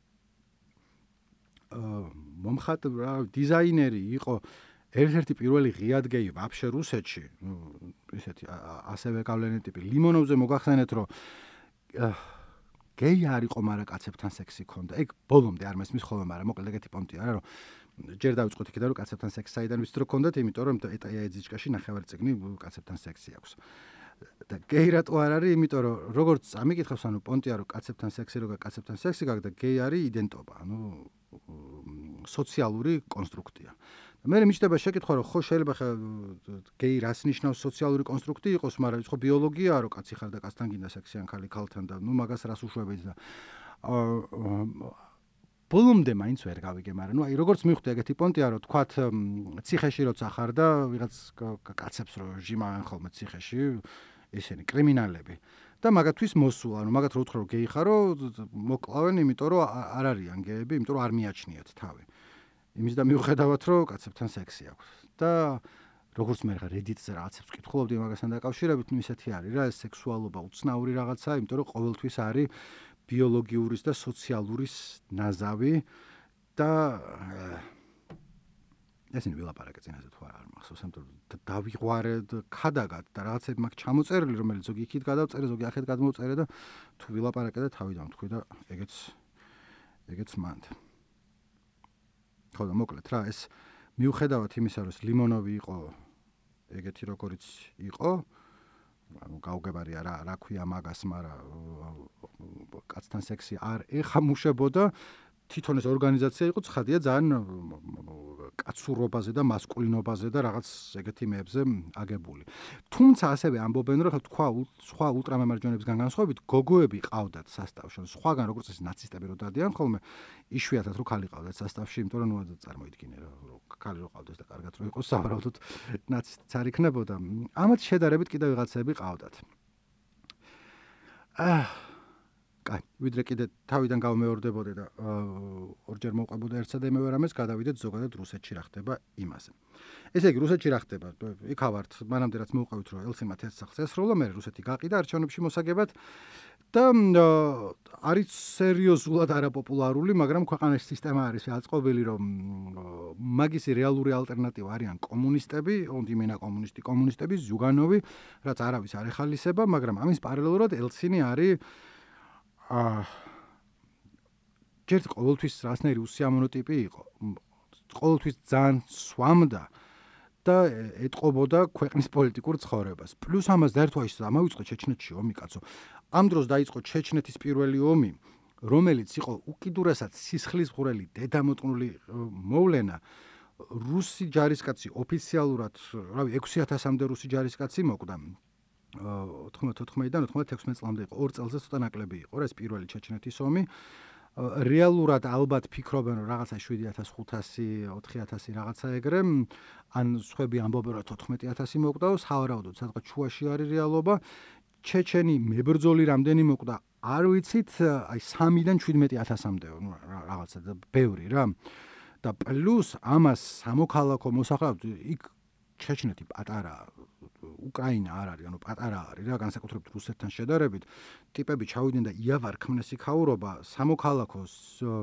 მომხატვარი დიზაინერი იყო ერთ-ერთი პირველი ღიად გეი ვაფშე რუსეთში ისეთი ასევე გავლენილი ტიპი ლიმონოვზე მოგახსენეთ რომ გეი არ იყო მაგრამ კაცებთან სექსი ქონდა ეგ ბოლომდე არ მესმის ხოლმე მაგრამ მოკლედ ეგეთი პონტი არა რომ ჯერ დავიწყოთ იქიდან რომ კაცებთან სექსი საიდან ვიცით რომ ქონდათ იმიტომ რომ ეტაიაძიჩკაში ნახევარი წიგნი კაცებთან სექსი აქვს და გეი რატო არ არის იმიტომ რომ როგორც ამიკითხავს ანუ პონტია რომ კაცებთან სექსი როგორ კაცებთან სექსი გაქვს და გეი არის იდენტობა ანუ სოციალური კონსტრუქცია. მე მიჩნდება შეკითხვა რომ ხო შეიძლება ხა გეი რას ნიშნავს სოციალური კონსტრუქცია იყოს, მაგრამ ის ხო ბიოლოგიაა რომ კაცი ხარ და კაცთან გინდა სექსი ან ხალი ქალთან და ნუ მაგას რას უშვებით და ბოლომდე მაინც ვერ გავიგე, მაგრამ ნუ აი როგორც მივხვდი ეგეთი პონტია რომ თქვათ ციხეში როცა ხარ და ვიღაც კაცებს რო ჟიმავენ ხოლმე ციხეში ესენი კრიმინალები და მაგათთვის მოსულა, ანუ მაგათ რო უთხრა რომ გეი ხარო, მოკლავენ, იმიტომ რომ არ არიან გეები, იმიტომ რომ არ მიაჩნიათ თავი. იმის და მიუხედავად რომ კაცებთან სექსი აქვს. და როგორც მე რა Reddit-ზე რაღაცებს ვკითხულობდი მაგასთან დაკავშირებით, ნუ ისეთი არის რა, ეს სექსუალობა უცნაური რაღაცა, იმიტომ რომ ყოველთვის არის ბიოლოგიურის და სოციალურის ნაზავი და ესენი ვილაპარაკე წინაზე თუ არ მახსოვს, ამიტომ დავიღვარე ქადაგად და რაღაცები მაგ ჩამოწერილი, რომელიც ზოგი იქით გადავწერე, ზოგი ახეთ გადმოწერე და თუ ვილაპარაკე და თავი დამთქვი და ეგეც ეგეც მანდ. ხო და მოკლედ რა ეს მიუხედავად იმისა, რომ ლიმონოვი იყო ეგეთი როგორიც იყო, ანუ გაუგებარია რა რა ქვია მაგას, მაგრამ კაცთან სექსი არ ეხამუშებოდა თვითონ ეს ორგანიზაცია იყო ცხადია ძალიან კაცურობაზე და მასკულინობაზე და რაღაც ეგეთი მეებზე აგებული. თუმცა ასევე ამბობენ რომ თქვა სხვა ულტრამემარჯვენეებისგან განსხვავებით გოგოები ყავდათ სასტავში. სხვაგან როგორც ეს ნაცისტები რო დადიან ხოლმე იშვიათად რო ქალი ყავდათ სასტავში, იმიტომ რომ ნუ წარმოიდგინე რომ ქალი რო ყავდეს და კარგად რო იყოს, სავარაუდოდ ნაცისტიც არ იქნებოდა. ამათ შედარებით კიდევ ვიღაცები ყავდათ. აა კაი, ვიდრე კიდე თავიდან გავმეორდებოდე და ორჯერ მოვყვებოდა ერთსა და იმავე რამეს გადავიდეთ ზოგადად რუსეთში რა ხდება იმაზე. ესე იგი, რუსეთში რა ხდება? იქა ვართ, მანამდე რაც მოვყვებით რომ ელცინმა თესახს ესროლა, მე რუსეთი გაყიდა არჩევნებში მოსაგებად და არის სერიოზულად არაპოპულარული, მაგრამ ქვეყანაში სისტემა არის აწყობილი, რომ მაგისი რეალური ალტერნატივა არიან კომუნისტები, ონდიმენა კომუნისტი, კომუნისტები, ზუგანოვი, რაც არავის არ ეხალისება, მაგრამ ამის პარალელურად ელცინი არის აა ჯერ ყოველთვის რაღაცნაირი უსიამოვნო ტიპი იყო. ყოველთვის ძალიან სვამდა და ეტყობოდა ქვეყნის პოლიტიკურ ცხოვრებას. პლუს ამას დაერთვაში ამავიწყო ჩეჩნეთში ომი კაცო. ამ დროს დაიწყო ჩეჩნეთის პირველი ომი, რომელიც იყო უკიდურესად სისხლისღვრელი დედამოტყნული მოვლენა. რუსი ჯარისკაცი ოფიციალურად, რავი, ექვსი ათასამდე რუსი ჯარისკაცი მოკვდა. ოთხმოცდაოთხიდან ოთხმოცდაექვსმეტ წლამდე იყო, ორ წელზე ცოტა ნაკლები იყო რა ეს პირველი ჩეჩნეთის ომი. რეალურად ალბათ ფიქრობენ რომ რაღაცა შვიდი ათას ხუთასი, ოთხი ათასი რაღაცა ეგრე, ან სხვები ამბობენ რომ თოთხმეტი ათასი მოკვდა, სავარაუდოდ სადღაც შუაში არის რეალობა. ჩეჩენი მებრძოლი რამდენი მოკვდა, არ ვიცით, აი სამიდან შვიდმეტი ათასამდე რაღაცა და ბევრი რა. და პლუს ამას სამოქალაქო მოსახლეობა იქ ჩეჩნეთი პატარა, უკრაინა არ არის, ანუ პატარა არის რა, განსაკუთრებით რუსეთთან შედარებით. ტიპები ჩავიდნენ და იავარ ქმნეს იქაურობა, სამოქალაქოს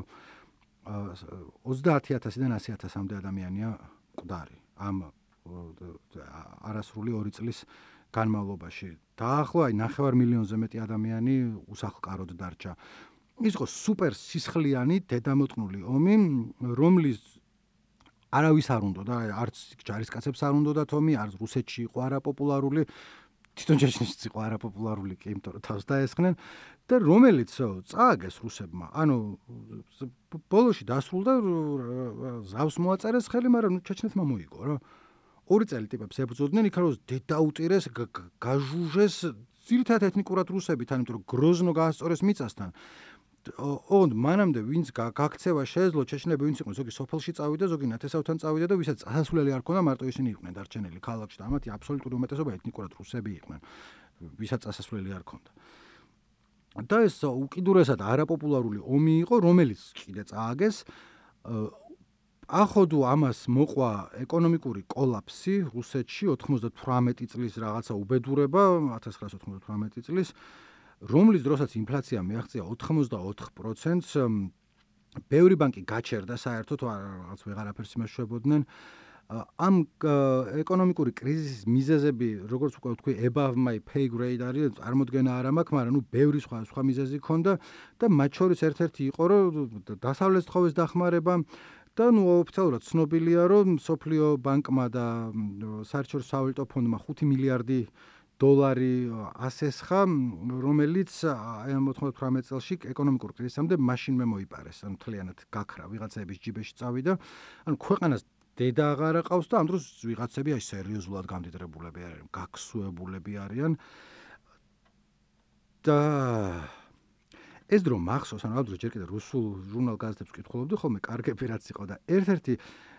ოცდაათი ათასიდან ასი ათასამდე ადამიანია მკვდარი ამ არასრული ორი წლის განმავლობაში. დაახლოებით აი ნახევარ მილიონზე მეტი ადამიანი უსახლკაროდ დარჩა. ის იყო სუპერ სისხლიანი დედამოტყნული ომი, რომლის არავის არ უნდა და არც ჯარისკაცებს არ უნდა და თომი, არც რუსეთში იყო არაპოპულარული, თვითონ ჩეჩნეთშიც იყო არაპოპულარული კი, იმიტომ რომ თავს დაესხნენ და რომელიც წააგეს რუსებმა. ანუ ბოლოში დასრულდა ზავს მოაწერეს ხელი, მაგრამ ჩეჩნეთმა მოიგო რა. ორი წელი ტიპებს ებრძოდნენ, იქ რომ დედაუტირეს, გაჟუჟეს ძირითადად ეთნიკურად რუსები, თან იმიტომ რომ გროზნო გაასწორეს მიწასთან. ოღონდ მანამდე ვინც გაქცევა შეეძლო ჩეჩნები ვინც იყო, ზოგი სოფელში წავიდა, ზოგი ნათესავთან წავიდა და ვისაც წასასვლელი არ ქონდა, მარტო ისინი იყვნენ დარჩენილი ქალაქში და ამათი აბსოლუტური უმეტესობა ეთნიკურად რუსები იყვნენ, ვისაც წასასვლელი არ ქონდა. და ეს უკიდურესად არაპოპულარული ომი იყო, რომელიც კიდე წააგეს. ახოდუ ამას მოყვა ეკონომიკური კოლაფსი რუსეთში ოთხმოცდათვრამეტი წლის რაღაცა უბედურება, ათას ცხრაასი ოთხმოცდათვრამეტი წლის, რომლის დროსაც ინფლაცია მიაღწია ოთხმოცდაოთხ პროცენტს, ბევრი ბანკი გაჩერდა საერთოდ, რაღაც ვეღარაფერს იმეშვებოდნენ. ამ ეკონომიკური კრიზისის მიზეზები, როგორც უკვე ვთქვი, above my pay grade არის, წარმოდგენა არ მაქვს, მაგრამ ნუ ბევრი სხვა სხვა მიზეზი ჰქონდა და მათ შორის ერთ-ერთი იყო, რომ დასავლეთ თხოვეს დახმარება და ნუ ოფიციალურად ცნობილია, რომ მსოფლიო ბანკმა და საერთაშორისო სავალუტო ფონდმა ხუთი მილიარდი დოლარი ასესხა, რომელიც აი ამ ოთხმოცდათვრამეტ წელში ეკონომიკურ კრიზისამდე მაშინმე მოიპარეს, ანუ მთლიანად გაქრა, ვიღაცების ჯიბეში წავიდა. ანუ ქვეყანას დედა აღარ აყავს და ამ დროს ვიღაცები აი სერიოზულად გამდიდრებულები არიან, გაქსუებულები არიან. და ეს დრო მახსოვს, ანუ ამ დროს ჯერ კიდე რუსულ ჟურნალ გაზეთებს ვკითხულობდი ხოლმე, კარგები რაც იყო და ერთ-ერთი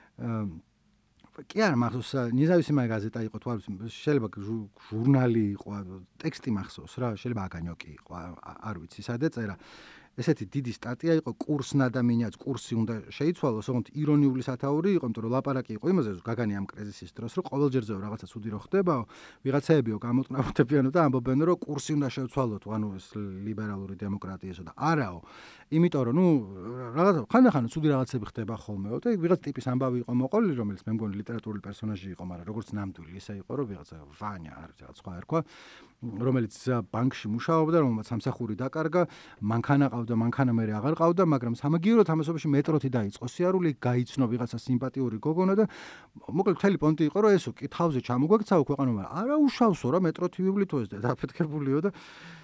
კი არა მახსოვს, ნეზავისიმაი გაზეტა იყო თუ არ ვიცი, შეიძლება ჟურნალი იყო, ტექსტი მახსოვს რა, შეიძლება აგანიოკი იყო, არ ვიცი, სად ეწერა. ესეთი დიდი სტატია იყო, კურს ნადამინაც, კურსი უნდა შეიცვალოს, ოღონდ ირონიული სათაური იყო, იმიტომ რომ ლაპარაკი იყო იმაზე, რომ გაგანი ამ კრიზისის დროს, რომ ყოველჯერზე რაღაცა ცუდი რო ხდებაო, ვიღაცაებიო გამოტყნავდებიანო და ამბობენ, რომ კურსი უნდა შევცვალოთ, ანუ ეს ლიბერალური დემოკრატიასო და არაო. იმიტომ რომ ნუ რაღაცა ხანდახან ცუდი რაღაცები ხდება ხოლმეო და ვიღაც ტიპის ამბავი იყო მოყოლილი, რომელიც მე მგონი ლიტერატურული პერსონაჟი იყო, მაგრამ როგორც ნამდვილი ისე იყო, რომ ვიღაცა ვანია არის რაღაც სხვა ერქვა, რომელიც ბანკში მუშაობდა, რომელმაც სამსახური დაკარგა, მანქანა ყავდა, მანქანა მე აღარ ყავდა, მაგრამ სამაგიეროდ ამასობაში მეტროთი დაიწყო სიარული, გაიცნო ვიღაცა სიმპათიური გოგონა და მოკლედ მთელი პონტი იყო, რომ ესო კი თავზე ჩამოგვექცაო ქვეყანა, მაგრამ არა უშავსო რა მეტროთი ვივლითო ეს და დაფეთქებულიო და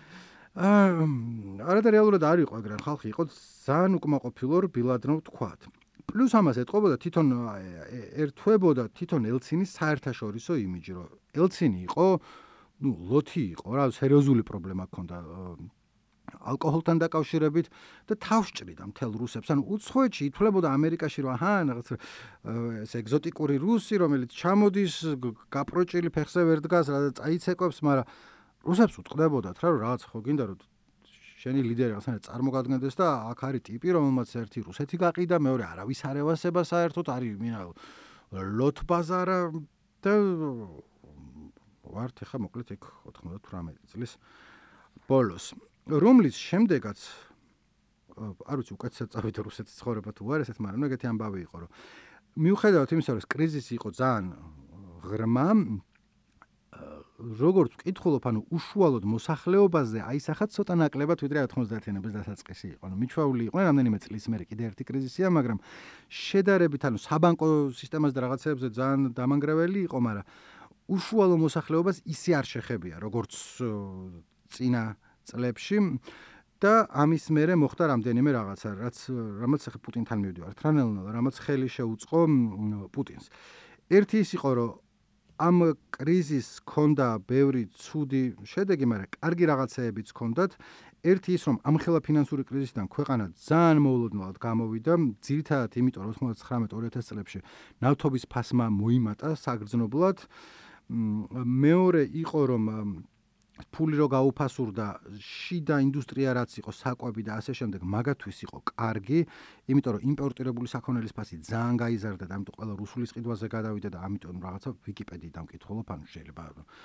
არა და რეალურად არ იყო ეგრე, ხალხი იყო ძალიან უკმაყოფილო, ბილადნო ვთქვათ. პლუს ამას ეტყობოდა თვითონ ერთვებოდა თვითონ ელცინის საერთაშორისო იმიჯი, რომ ელცინი იყო, ნუ ლოთი იყო რა, სერიოზული პრობლემა ჰქონდა ალკოჰოლთან დაკავშირებით და თავს ჭრიდა მთელ რუსებს. ანუ უცხოეთში ითვლებოდა ამერიკაში, რომ აჰა, რაღაც ეს ეგზოტიკური რუსი, რომელიც ჩამოდის, გაპროჭილი ფეხზე ვერ დგას, რა წაიცეკვებს, მაგრამ რუსებს უტყდებოდათ რა, რომ რაღაც ხო გინდა რომ შენი ლიდერი რაღაცნაირად წარმოგადგენდეს და აქ არის ტიპი, რომელმაც ერთი რუსეთი გაყიდა, მეორე არავის არ ევასება საერთოდ, არის მინა ლოთბაზარა და ვართ ახლა მოკლედ იქ ოთხმოცდათვრამეტი წლის ბოლოს. რომლის შემდეგაც არ ვიცი უკეთესად წავიდა რუსეთის ცხოვრება თუ არა, ესეც, მაგრამ ეგეთი ამბავი იყო, რომ მიუხედავად იმისა, რომ კრიზისი იყო ძალიან ღრმა, როგორც ვკითხულობ, ანუ უშუალოდ მოსახლეობაზე აისახა ცოტა ნაკლებად ვიდრე ათმოცდაათიანების დასაწყისი იყო. ანუ მიჩვეული იყო რამდენიმე წლის მერე კიდე ერთი კრიზისია, მაგრამ შედარებით ანუ საბანკო სისტემას და რაღაცეებზე ძალიან დამანგრეველი იყო, მაგრამ უშუალო მოსახლეობას ისე არ შეხებია, როგორც წინა წლებში და ამის მერე მოხდა რამდენიმე რაღაცა, რაც რამაც ახლა პუტინთან მივდივართ, რანელ-ნელა, რამაც ხელი შეუწყო პუტინს. ერთი ის იყო, რომ ამ კრიზისს ჰქონდა ბევრი ცუდი შედეგი, მაგრამ კარგი რაღაცეებიც ჰქონდათ. ერთი ის, რომ ამხელა ფინანსური კრიზისიდან ქვეყანა ძალიან მოულოდნელად გამოვიდა, ძირითადად იმიტომ, რომ ოცდაათი ორი ათასი წლებში ნავთობის ფასმა მოიმატა საგრძნობლად. მეორე იყო, რომ ფული რო გაუფასურდა, შიდა ინდუსტრია რაც იყო, საკვები და ასე შემდეგ, მაგათვის იყო კარგი, იმიტომ რომ იმპორტირებული საქონელის ფასი ძალიან გაიზარდა და ამიტომ ყველა რუსულის ყიდვაზე გადავიდა და ამიტომ რაღაცა ვიკიპედიიდან ვკითხულობ, ანუ შეიძლება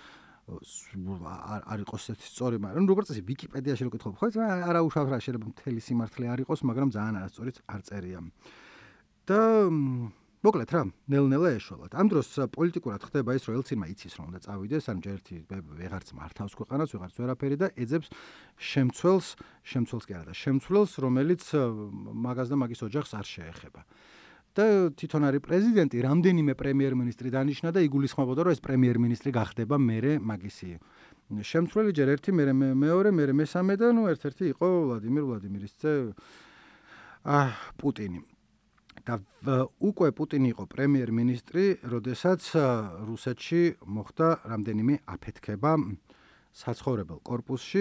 არ იყოს ესეთი სწორი, მაგრამ როგორც წესი ვიკიპედიაში რო ვკითხულობ, ხო, არა უშავ რა შეიძლება მთელი სიმართლე არ იყოს, მაგრამ ძალიან არასწორიც არ წერია. და მოკლედ რა, ნელ-ნელა ეშველათ. ამ დროს პოლიტიკურად ხდება ის, რომ ელცინმა იცის, რომ უნდა წავიდეს, ან ჯერ ერთი ვეღარც მართავს ქვეყანას, ვეღარც ვერაფერი და ეძებს შემცველს, შემცველს კი არა და შემცველს, რომელიც მაგას და მაგის ოჯახს არ შეეხება. და თვითონ არის პრეზიდენტი, რამდენიმე პრემიერ-მინისტრი დანიშნა და იგულისხმებოდა, რომ ეს პრემიერ-მინისტრი გახდება მერე მაგისი შემცველი, ჯერ ერთი, მერე მეორე, მერე მესამე და ნუ ერთ-ერთი იყო ვლადიმირ ვლადიმირის ძე პუტინი. და უკვე პუტინი იყო პრემიერ-მინისტრი, როდესაც რუსეთში მოხდა რამდენიმე აფეთქება საცხოვრებელ კორპუსში,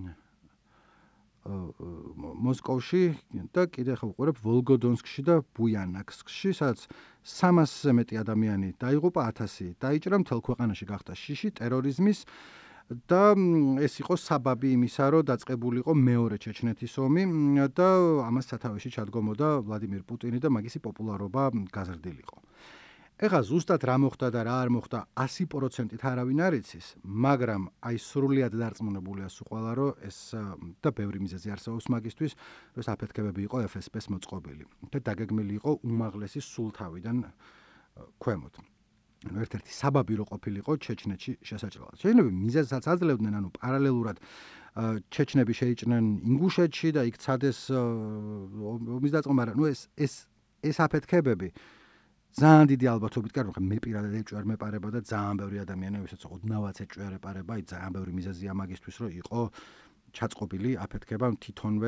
მოსკოვში და კიდე ხა ვუყურებ ვოლგოდონსკში და ბუიანაკსკში, სადაც სამასზე მეტი ადამიანი დაიღუპა, ათასი დაიჭრა, მთელ ქვეყანაში გახდა შიში ტერორიზმის და ეს იყო საბაბი იმისა, რომ დაწყებულიყო მეორე ჩეჩნეთის ომი და ამას სათავეში ჩადგომოდა ვლადიმირ პუტინი და მაგისი პოპულარობა გაზრდილიყო. ეხლა ზუსტად რა მოხდა და რა არ მოხდა ასი პროცენტით არავინ არ იცის, მაგრამ აი სრულიად დარწმუნებულია სულ ყველა, რომ ეს და ბევრი მიზეზი არსებობს მაგისთვის, რომ ეს აფეთქებები იყო ეფ ეს პეს მოწყობილი და დაგეგმილი იყო უმაღლესი სულთავიდან ქვემოთ. ანუ ერთ-ერთი საბაბი რო ყოფილიყო ჩეჩნეთში შესაჭრელად. ჩეჩნები მიზეზსაც აძლევდნენ, ანუ პარალელურად ჩეჩნები შეიჭრნენ ინგუშეთში და იქ ცადეს ომის დაწყობა, მაგრამ ნუ ეს ეს ეს აფეთქებები ძალიან დიდი ალბათობით კი არა, მაგრამ მე პირადად ეჭვარ მეპარება და ძალიან ბევრი ადამიანი ვისაც ოდნავაც ეჭვარ ეპარება, აი ძალიან ბევრი მიზეზია მაგისთვის, რომ იყო ჩაწყობილი აფეთქება თვითონვე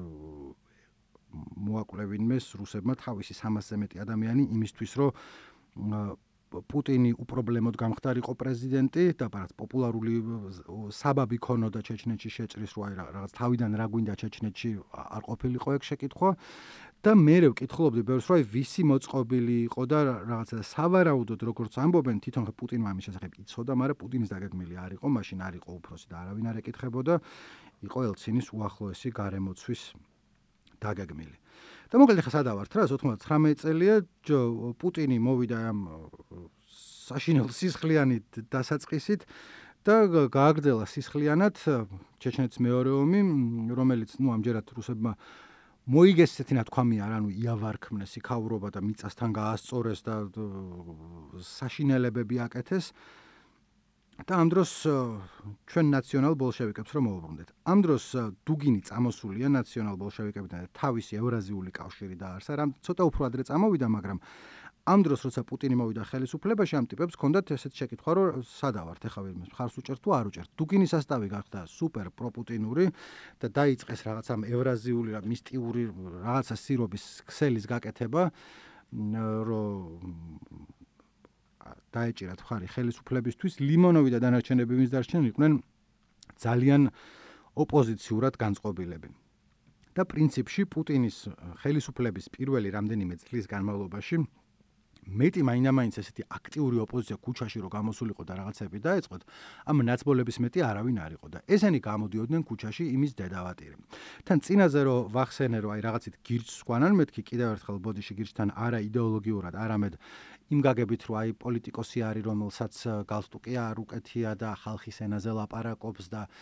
მოაკვლევინმეს რუსებმა თავისი სამასზე მეტი ადამიანი იმისთვის, რომ პუტინი უპრობლემოდ გამხდარიყო პრეზიდენტი და რაღაც პოპულარული საბაბი ქონოდა ჩეჩნეთში შეჭრის, რომ აი რაღაც თავიდან რა გვინდა ჩეჩნეთში არ ყოფილიყო ეგ შეკითხვა და მე ვკითხულობდი ბევრს, რომ აი ვისი მოწყობილი იყო და რაღაცა სავარაუდოდ როგორც ამბობენ, თვითონ პუტინმა ამის შესახებ იცოდა, მაგრამ პუტინის დაგეგმილი არ იყო, მაშინ არ იყო უფროსი და არავინ არ ეკითხებოდა, იყო ელცინის უახლოესი გარემოცვის დაგეგმილი. და მოკლედ ხა სადავართ რა, ოცდათხმეტი წელია პუტინი მოვიდა ამ საშინელ სისხლიანი დასაწყისით და გააგრძელა სისხლიანად ჩეჩნეთის მეორე ომი, რომელიც ნუ ამჯერად რუსებმა მოიგეს ესეთი ნათქვამი არ, ანუ იავარქმნეს იქაურობა და მიწასთან გაასწორეს და საშინელებები აკეთეს. და ამ დროს ჩვენ ნაციონალ ბოლშევიკებს რომ მოვუბრუნდეთ. ამ დროს დუგინი წამოსულია ნაციონალ ბოლშევიკებიდან და თავისი ევრაზიული კავშირი დაარსა, რამ ცოტა უფრო ადრე წამოვიდა, მაგრამ ამ დროს როცა პუტინი მოვიდა ხელისუფლებაში, ამ ტიპებს ჰქონდათ ესეთი შეკითხვა, რომ სადავართ, ეხლა ვერმეს მხარს უჭერთ თუ არ უჭერთ. დუგინის სასტავი გახდა სუპერ პროპუტინური და დაიწყეს რაღაც ამ ევრაზიული, მისტიური რაღაცა სირობის ქსელის გაკეთება, რომ დაეჭირათ მხარი ხელისუფლებისთვის, ლიმონოვი და დანარჩენები ვინც დარჩნენ იყვნენ ძალიან ოპოზიციურად განწყობილები. და პრინციპში პუტინის ხელისუფლების პირველი რამდენიმე წლის განმავლობაში მეტი მაინამაინც ესეთი აქტიური ოპოზიცია ქუჩაში რო გამოსულიყო და რაღაცები დაეწყოთ, ამ ნაცბოლების მეტი არავინ არ იყო და ესენი გამოდიოდნენ ქუჩაში იმის დედავატირე. თან წინაზე რო ვახსენე, რომ აი რაღაცით გირჩს გვანან, მეთქი კიდევ ერთხელ ბოდიში გირჩთან არა იდეოლოგიურად, არამედ იმ გაგებით, რომ აი პოლიტიკოსი არის, რომელსაც გალსტუკი არ უკეთია და ხალხის ენაზე ლაპარაკობს და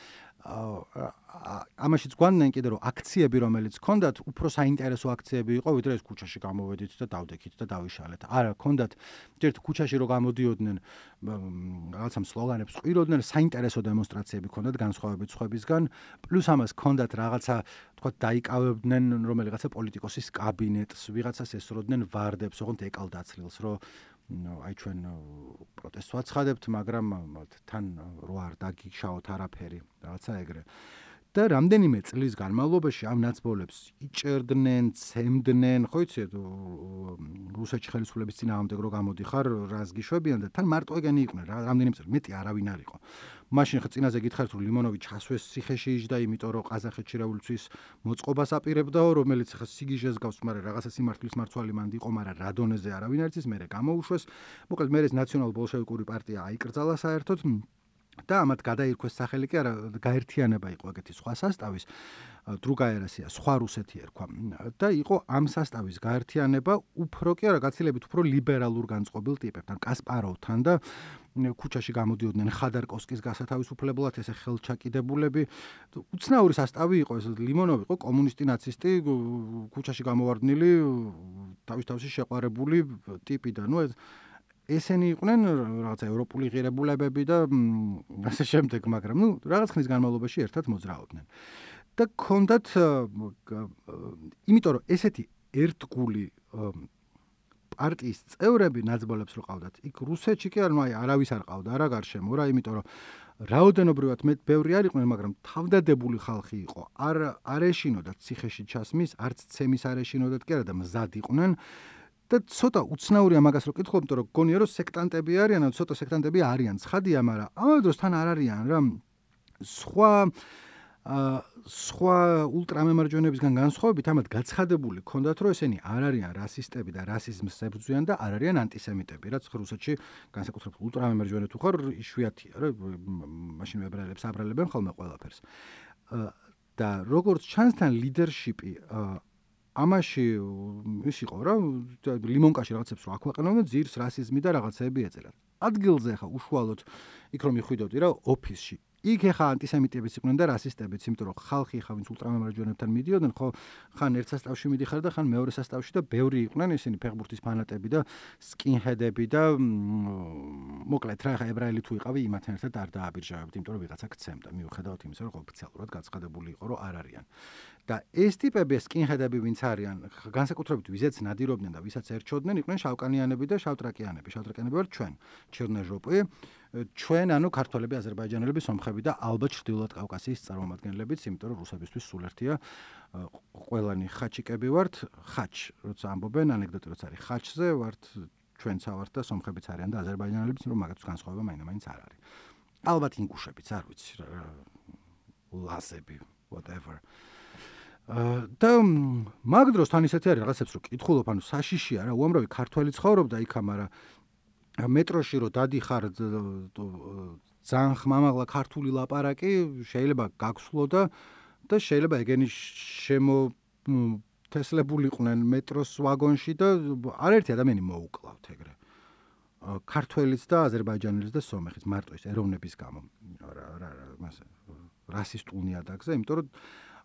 ამაშიც გვანდნენ კიდე რომ აქციები რომელიც ჰქონდათ უფრო საინტერესო აქციები იყო ვიდრე ეს ქუჩაში გამოვედით და დავდექით და დავიშალეთ. არა, ჰქონდათ ერთ ქუჩაში რომ გამოდიოდნენ რაღაცა სლოგანებს ყიროდნენ, საინტერესო დემონსტრაციები ჰქონდათ განსხვავებით სხვებისგან, პლუს ამას ჰქონდათ რაღაცა თქვა დაიკავებდნენ რომელიღაცა პოლიტიკოსის კაბინეტს, ვიღაცას ესროდნენ ვარდებს, ოღონდ ეკალდაცლილს, რომ აი ჩვენ პროტესტს ვაცხადებთ, მაგრამ თან რო არ დაგიშაოთ არაფერი, რაღაცა ეგრე. და რამდენიმე წლის განმავლობაში ამ ნაცბოლებს იჭერდნენ, ცემდნენ, ხო იცით, რუსეთში ხელისუფლების წინააღმდეგ რო გამოდიხარ, რას გიშვებიან და თან მარტო ეგენი იყვნენ, რამდენიმე წელი მეტი არავინ არ იყო. მაშინ ხა წინაზე გითხართ რომ ლიმონოვი ჩასვეს ციხეში იჯდა, იმიტომ რომ ყაზახეთში რევოლუციის მოწყობას აპირებდაო, რომელიც ხა სიგიჟეს გავს, მაგრამ რაღაცა სიმართლის მარცვალი მანდ იყო, მაგრამ რა დონეზე არავინ არ იცის, მერე გამოუშვეს. მოკლედ მერე ნაციონალ-ბოლშევიკური პარტია აიკრძალა საერთოდ და ამათ გადაირქვეს სახელი კი არა, გაერთიანება იყო ეგეთი სხვა სასტავის, დრუგაია როსია, სხვა რუსეთი ერქვა და იყო ამ სასტავის გაერთიანება უფრო კი არა, გაცილებით უფრო ლიბერალურ განწყობილ ტიპებთან, კასპაროვთან და ქუჩაში გამოდიოდნენ ხადარკოვსკის გასათავისუფლებლად, ესე ხელჩაკიდებულები. უცნაური სასტავი იყო, ეს ლიმონოვი იყო კომუნისტი, ნაცისტი, ქუჩაში გამოვარდნილი, თავის თავში შეყვარებული ტიპი და ნუ ეს ესენი იყვნენ რაღაცა ევროპული ღირებულებები და ასე შემდეგ, მაგრამ ნუ რაღაც ხნის განმავლობაში ერთად მოძრაობდნენ. და ქონდათ იმიტომ რომ ესეთი ერთგული პარტიის წევრები ნაცბოლებს რო ყავდათ, იქ რუსეთში კი არ აი არავის არ ყავდა რა გარშემო რა, იმიტომ რომ რაოდენობრივად მე ბევრი არ იყვნენ, მაგრამ თავდადებული ხალხი იყო. არ არ ეშინოდათ ციხეში ჩასმის, არც ცემის არ ეშინოდათ კი არა და მზად იყვნენ. და ცოტა უცნაურია მაგას რო კითხულობ, იმიტომ რომ გონია რომ სექტანტები არიან, ან ცოტა სექტანტები არიან, ცხადია, მაგრამ ამავე დროს თან არ არიან რა სხვა სხვა ულტრამემარჯვენეებისგან განსხვავებით ამათ გაცხადებული ჰქონდათ, რომ ესენი არ არიან რასისტები და რასიზმს ებრძვიან და არ არიან ანტისემიტები, რაც რუსეთში განსაკუთრებით ულტრამემარჯვენე თუ ხარ იშვიათია რა, მაშინ ებრაელებს აბრალებენ ხოლმე ყველაფერს. და როგორც ჩანს თან ლიდერშიპი ამაში ის იყო რა, ლიმონკაში რაღაცებს რო აქვეყნებდნენ, ძირს რასიზმი და რაღაცეები ეწერათ. ადგილზე ხა უშუალოდ იქ რომ მიხვიდოდი რა, ოფისში იქ ეხა ანტისემიტებიც იყვნენ და რასისტებიც, იმიტომ რომ ხალხი ხა ვინც ულტრამემარჯვენებთან მიდიოდნენ, ხო, ხან ერთ სასტავში მიდიხარ და ხან მეორე სასტავში და ბევრი იყვნენ ისინი ფეხბურთის ფანატები და სკინჰედები და მოკლედ რა ხა ებრაელი თუ იყავი, იმათთან ერთად არ დააბირჟავებდი, იმიტომ რომ ვიღაცა გცემდა, მიუხედავად იმისა, რომ ოფიციალურად გაცხადებული იყო, რომ არ არიან. და ეს ტიპები სკინჰედები ვინც არიან, განსაკუთრებით ვიზეც ნადირობდნენ და ვისაც ერჩოდნენ, იყვნენ შავკანიანები და შავტრაკიანები. შავტრაკიანები ვარ ჩვენ, ჩერნეჟოპი, ჩვენ ანუ ქართველები, აზერბაიჯანელები, სომხები და ალბათ ჩრდილოეთ კავკასიის წარმომადგენლებიც, იმიტომ რომ რუსებისთვის სულ ერთია ყველანი ხაჩიკები ვართ, ხაჩ, როცა ამბობენ ანეკდოტი როცა არის ხაჩზე, ვართ ჩვენც ვართ და სომხებიც არიან და აზერბაიჯანელებიც, რომ მაგათთვის განსხვავება მაინდა-მაინც არ არის. ალბათ ინგუშებიც არ ვიცი, ლაზები, whatever. და მაგ დროს თან ისეთი არის რაღაცებს რო კითხულობ, ანუ საშიშია რა, უამრავი ქართველი ცხოვრობდა იქ, მაგრამ მეტროში რო დადიხარ ძალიან ხმამაღლა ქართული ლაპარაკი შეიძლება გაგსვლო და და შეიძლება ეგენი შემოთესლებულიყვნენ მეტროს ვაგონში და არაერთი ადამიანი მოუკლავთ ეგრე. ქართველიც და აზერბაიჯანელის და სომეხიც მარტო ის ეროვნების გამო. რა რა მასე რასისტულ ნიადაგზე, იმიტომ რომ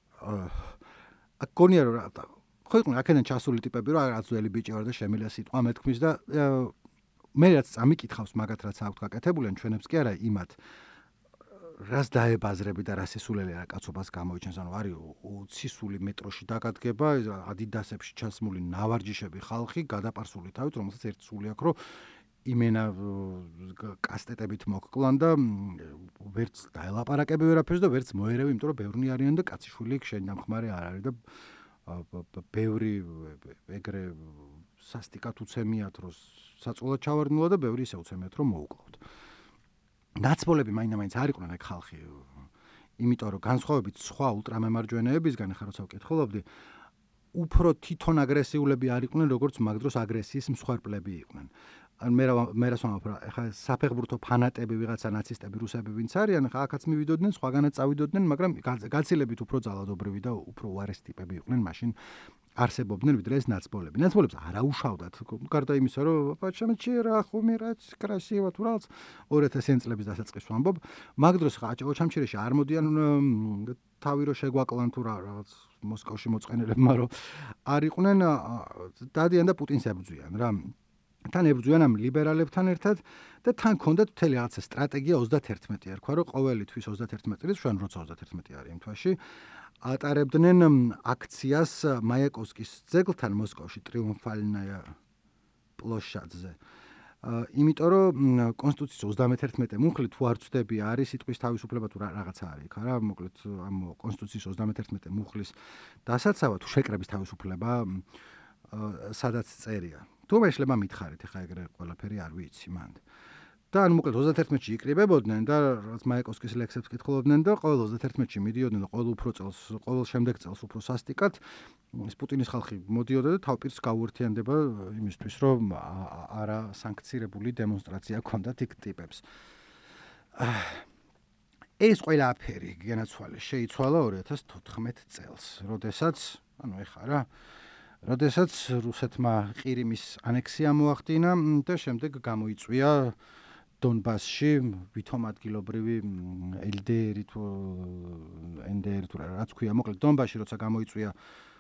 აქ გონია რომ ხო იყვნენ აქედან ჩასული ტიპები, რომ რაღაც ძველი ბიჭი ვარ და შემიძლია სიტყვა მეთქმის და მე რაც ამიკითხავს მაგათ რაც აქვთ გაკეთებული, ჩვენებს კი არა იმათ რას დაებაზრები და რას ისულელი რა კაცობას გამოიჩენს, ანუ არის ცისული მეტროში დაგადგება, ადიდასებში ჩასმული ნავარჯიშები ხალხი, გადაპარსული თავით, რომელსაც ერთ სული აქვს, რომ იმენა კასტეტებით მოგკლან და ვერც დაელაპარაკები ვერაფერს და ვერც მოერევი, იმიტომ რომ ბევრნი არიან და კაციშვილი შენ დამხმარე არ არის და ბევრი ეგრე სასტიკად უცემიათ, რომ საწოლად ჩავარდნილა და ბევრი ისე უცემიათ, რომ მოუკლავთ. ნაცბოლები მაინდა-მაინც არ იყვნენ ეგ ხალხი, იმიტომ რომ განსხვავებით სხვა ულტრამემარჯვენეებისგან, ხა როცა ვკითხულობდი, უფრო თვითონ აგრესიულები არ იყვნენ, როგორც მაგ დროს აგრესიის მსხვერპლები იყვნენ. ან მე მე რა ვამბობ, ხა საფეხბურთო ფანატები, ვიღაცა ნაცისტები, რუსები ვინც არიან, ხა აქაც მივიდოდნენ, სხვაგანაც წავიდოდნენ, მაგრამ გაცილებით უფრო ძალადობრივი და უფრო უარეს ტიპები იყვნენ მაშინ არსებობდნენ ვიდრე ეს ნაცბოლები. ნაცბოლებს არ აუშავდათ, გარდა იმისა, რომ ბაჩამჩი რა ხუმერაც красиво თუ რაღაც ორი ათასიანი წლების დასაწყისს ვამბობ, მაგ დროს ოჩამჩირეში არ მოდიან თავი რო შეგვაკლან თუ რა რაღაც მოსკოვში მოწყენელებმა რომ არ იყვნენ დადიან და პუტინს ებრძვიან რა. თან ებრძვიან ამ ლიბერალებთან ერთად და თან ქონდათ მთელი რაღაცა სტრატეგია ოცდაათერთმეტი ერქვა რომ ყოველი თვის ოცდაათერთმეტი წლის ჩვენ როცა ოცდაათერთმეტი არის იმ თვეში ატარებდნენ აქციას მაიაკოვსკის ძეგლთან მოსკოვში ტრიუმფალნაია პლოშადზე. იმიტომ რომ კონსტიტუციის ოცდამეთერთმეტე მუხლი თუ არ ვწდები არის სიტყვის თავისუფლება თუ რაღაცა არის იქ რა მოკლედ ამ კონსტიტუციის ოცდამეთერთმეტე მუხლის დასაცავად თუ შეკრების თავისუფლება სადაც წერია. თუ მეშლება მითხარით ახლა ეგრე ყველაფერი არ ვიცი მანდ. და ანუ მოკლედ ოცდაათერთმეტში იკრიბებოდნენ და რაც მაიაკოვსკის ლექსებს კითხულობდნენ და ყოველ ოცდაათერთმეტში მიდიოდნენ და ყოველ უფრო წელს ყოველ შემდეგ წელს უფრო სასტიკად ეს პუტინის ხალხი მოდიოდა და თავპირს გაუერთიანდება იმისთვის რომ არა სანქცირებული დემონსტრაცია ჰქონდათ იქ ტიპებს. ეს ყველაფერი განაცვალეს შეიცვალა ორი ათას თოთხმეტ წელს, როდესაც ანუ ეხა რა როდესაც რუსეთმა ყირიმის ანექსია მოახდინა და შემდეგ გამოიწვია დონბასში ვითომ ადგილობრივი ელ დე ერი თუ ენ დე ერი თუ რაც ქვია, მოკლედ დონბასში როცა გამოიწვია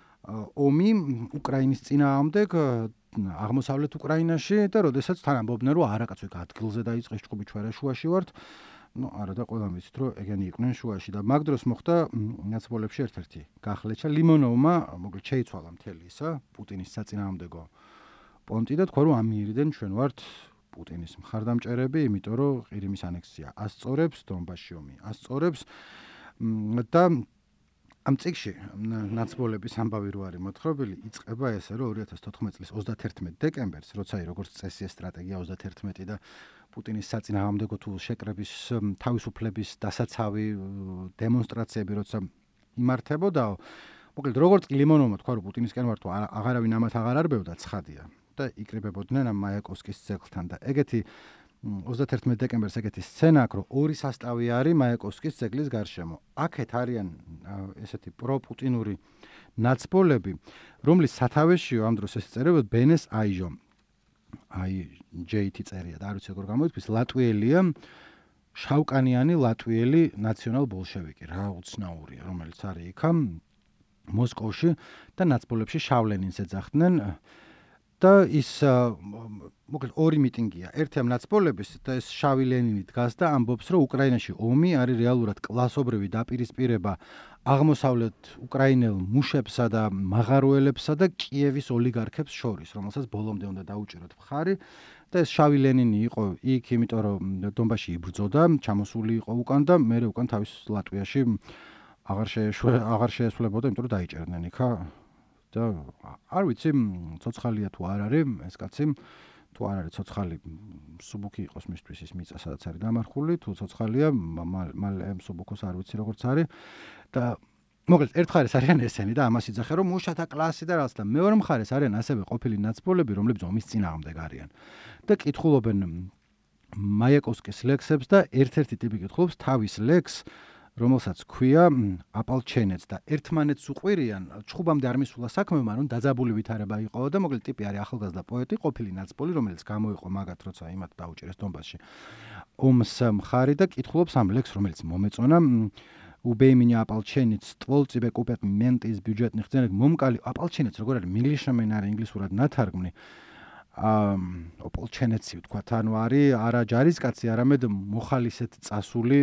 ომი უკრაინის წინააღმდეგ აღმოსავლეთ უკრაინაში და როდესაც თან ამბობდნენ რომ არაკაც იქ ადგილზე დაიწყეს ჭუბი ჩვერაშუაში ვართ, ну არა და ყველამ ვიცით რომ ეგენი იყვნენ შუაში და მაგ დროს მოხდა ნაცბოლებში ერთ-ერთი გახლეჩა ლიმონოვმა მოკლედ შეიცვალა მთელი ისა პუტინის საწინააღმდეგო პონტი და თქვა რომ ამიერიდან ჩვენ ვართ პუტინის მხარდამჭერები, იმიტომ რომ ყირიმის ანექსია ასწორებს დონბასში ომი ასწორებს და ამ წიგში ნაცბოლების ამბავი რო არის მოთხრობილი იწყება ესე რომ ორი ათას თოთხმეტ წლის ოცდაათერთმეტ დეკემბერს როცა როგორც წესი ეს სტრატეგია ოცდაათერთმეტი და პუტინის საწინააღმდეგო თუ შეკრების თავისუფლების დასაცავი დემონსტრაციები როცა იმართებოდა მოკლედ როგორც კი ლიმონოვმა თქვა რომ პუტინისკენ ვარ თუ აღარავინ ამათ აღარ არბევდა ცხადია და იკრიბებოდნენ ამ მაიაკოვსკის ძეგლთან და ეგეთი ოცდაათერთმეტ დეკემბერს ეგეთი სცენა აქვს რომ ორი სასტავი არის მაიაკოვსკის ძეგლის გარშემო. აქეთ არიან ესეთი პროპუტინური ნაცბოლები, რომლის სათავეშიო ამ დროს ეს წერება ბენეს აიჟო. აი ჯეი თი წერია და არ ვიცი როგორ გამოიწვის ლატვიელია შავკანიანი ლატვიელი ნაციონალ ბოლშევიკი რა უცნაურია რომელიც არის იქა მოსკოვში და ნაცბოლებში შავლენინს ეძახდნენ და ის მოკლედ ორი მიტინგია. ერთი ამ ნაცბოლების და ეს შავი ლენინი დგას და ამბობს რომ უკრაინაში ომი არის რეალურად კლასობრივი დაპირისპირება აღმოსავლეთ უკრაინელ მუშებსა და მაღაროელებსა და კიევის ოლიგარქებს შორის, რომელსაც ბოლომდე უნდა დაუჭიროთ მხარი და ეს შავი ლენინი იყო იქ, იმიტომ რომ დონბასში იბრძოდა, ჩამოსული იყო უკან და მე უკან თავის ლატვიაში აღარ აღარ შეესვლებოდა, იმიტომ რომ დაიჭერდნენ იქა და არ ვიცი ცოცხალია თუ არ არის ეს კაცი თუ არ არის ცოცხალი სუბუქი იყოს მისთვის ის მიწა სადაც არის დამარხული თუ ცოცხალია მალე სუბუქოს არ ვიცი როგორც არის და მოკლედ ერთ მხარეს არიან ესენი და ამას იძახე რომ მუშათა კლასი და რაღაც და მეორე მხარეს არიან ასევე ყოფილი ნაცბოლები რომლებიც ომის წინააღმდეგ არიან და კითხულობენ მაიაკოვსკის ლექსებს და ერთ-ერთი ტიპი კითხულობს თავის ლექს რომელსაც ქვია აპალჩენეც და ერთმანეთს უყვირიან ჩხუბამდე არ მისულა საქმე, მაგრამ დაძაბული ვითარება იყო და მოკლედ ტიპი არის ახალგაზრდა პოეტი, ყოფილი ნაცბოლი, რომელიც გამოიყო მაგათ, როცა იმათ დაუჭირეს დონბასში ომს მხარი და კითხულობს ამ ლექს, რომელიც მომეწონა უბეიმინია აპალჩენეც ტვოლწიბე კუპეტ მენტის ბიუჯეტნი ხდენენ მომკალი აპალჩენეც როგორ არის მილიშამენ არის ინგლისურად ნათარგმნი აპალჩენეცი ვთქვა ანუ არის არა ჯარისკაცი, არამედ მოხალისეთ წასული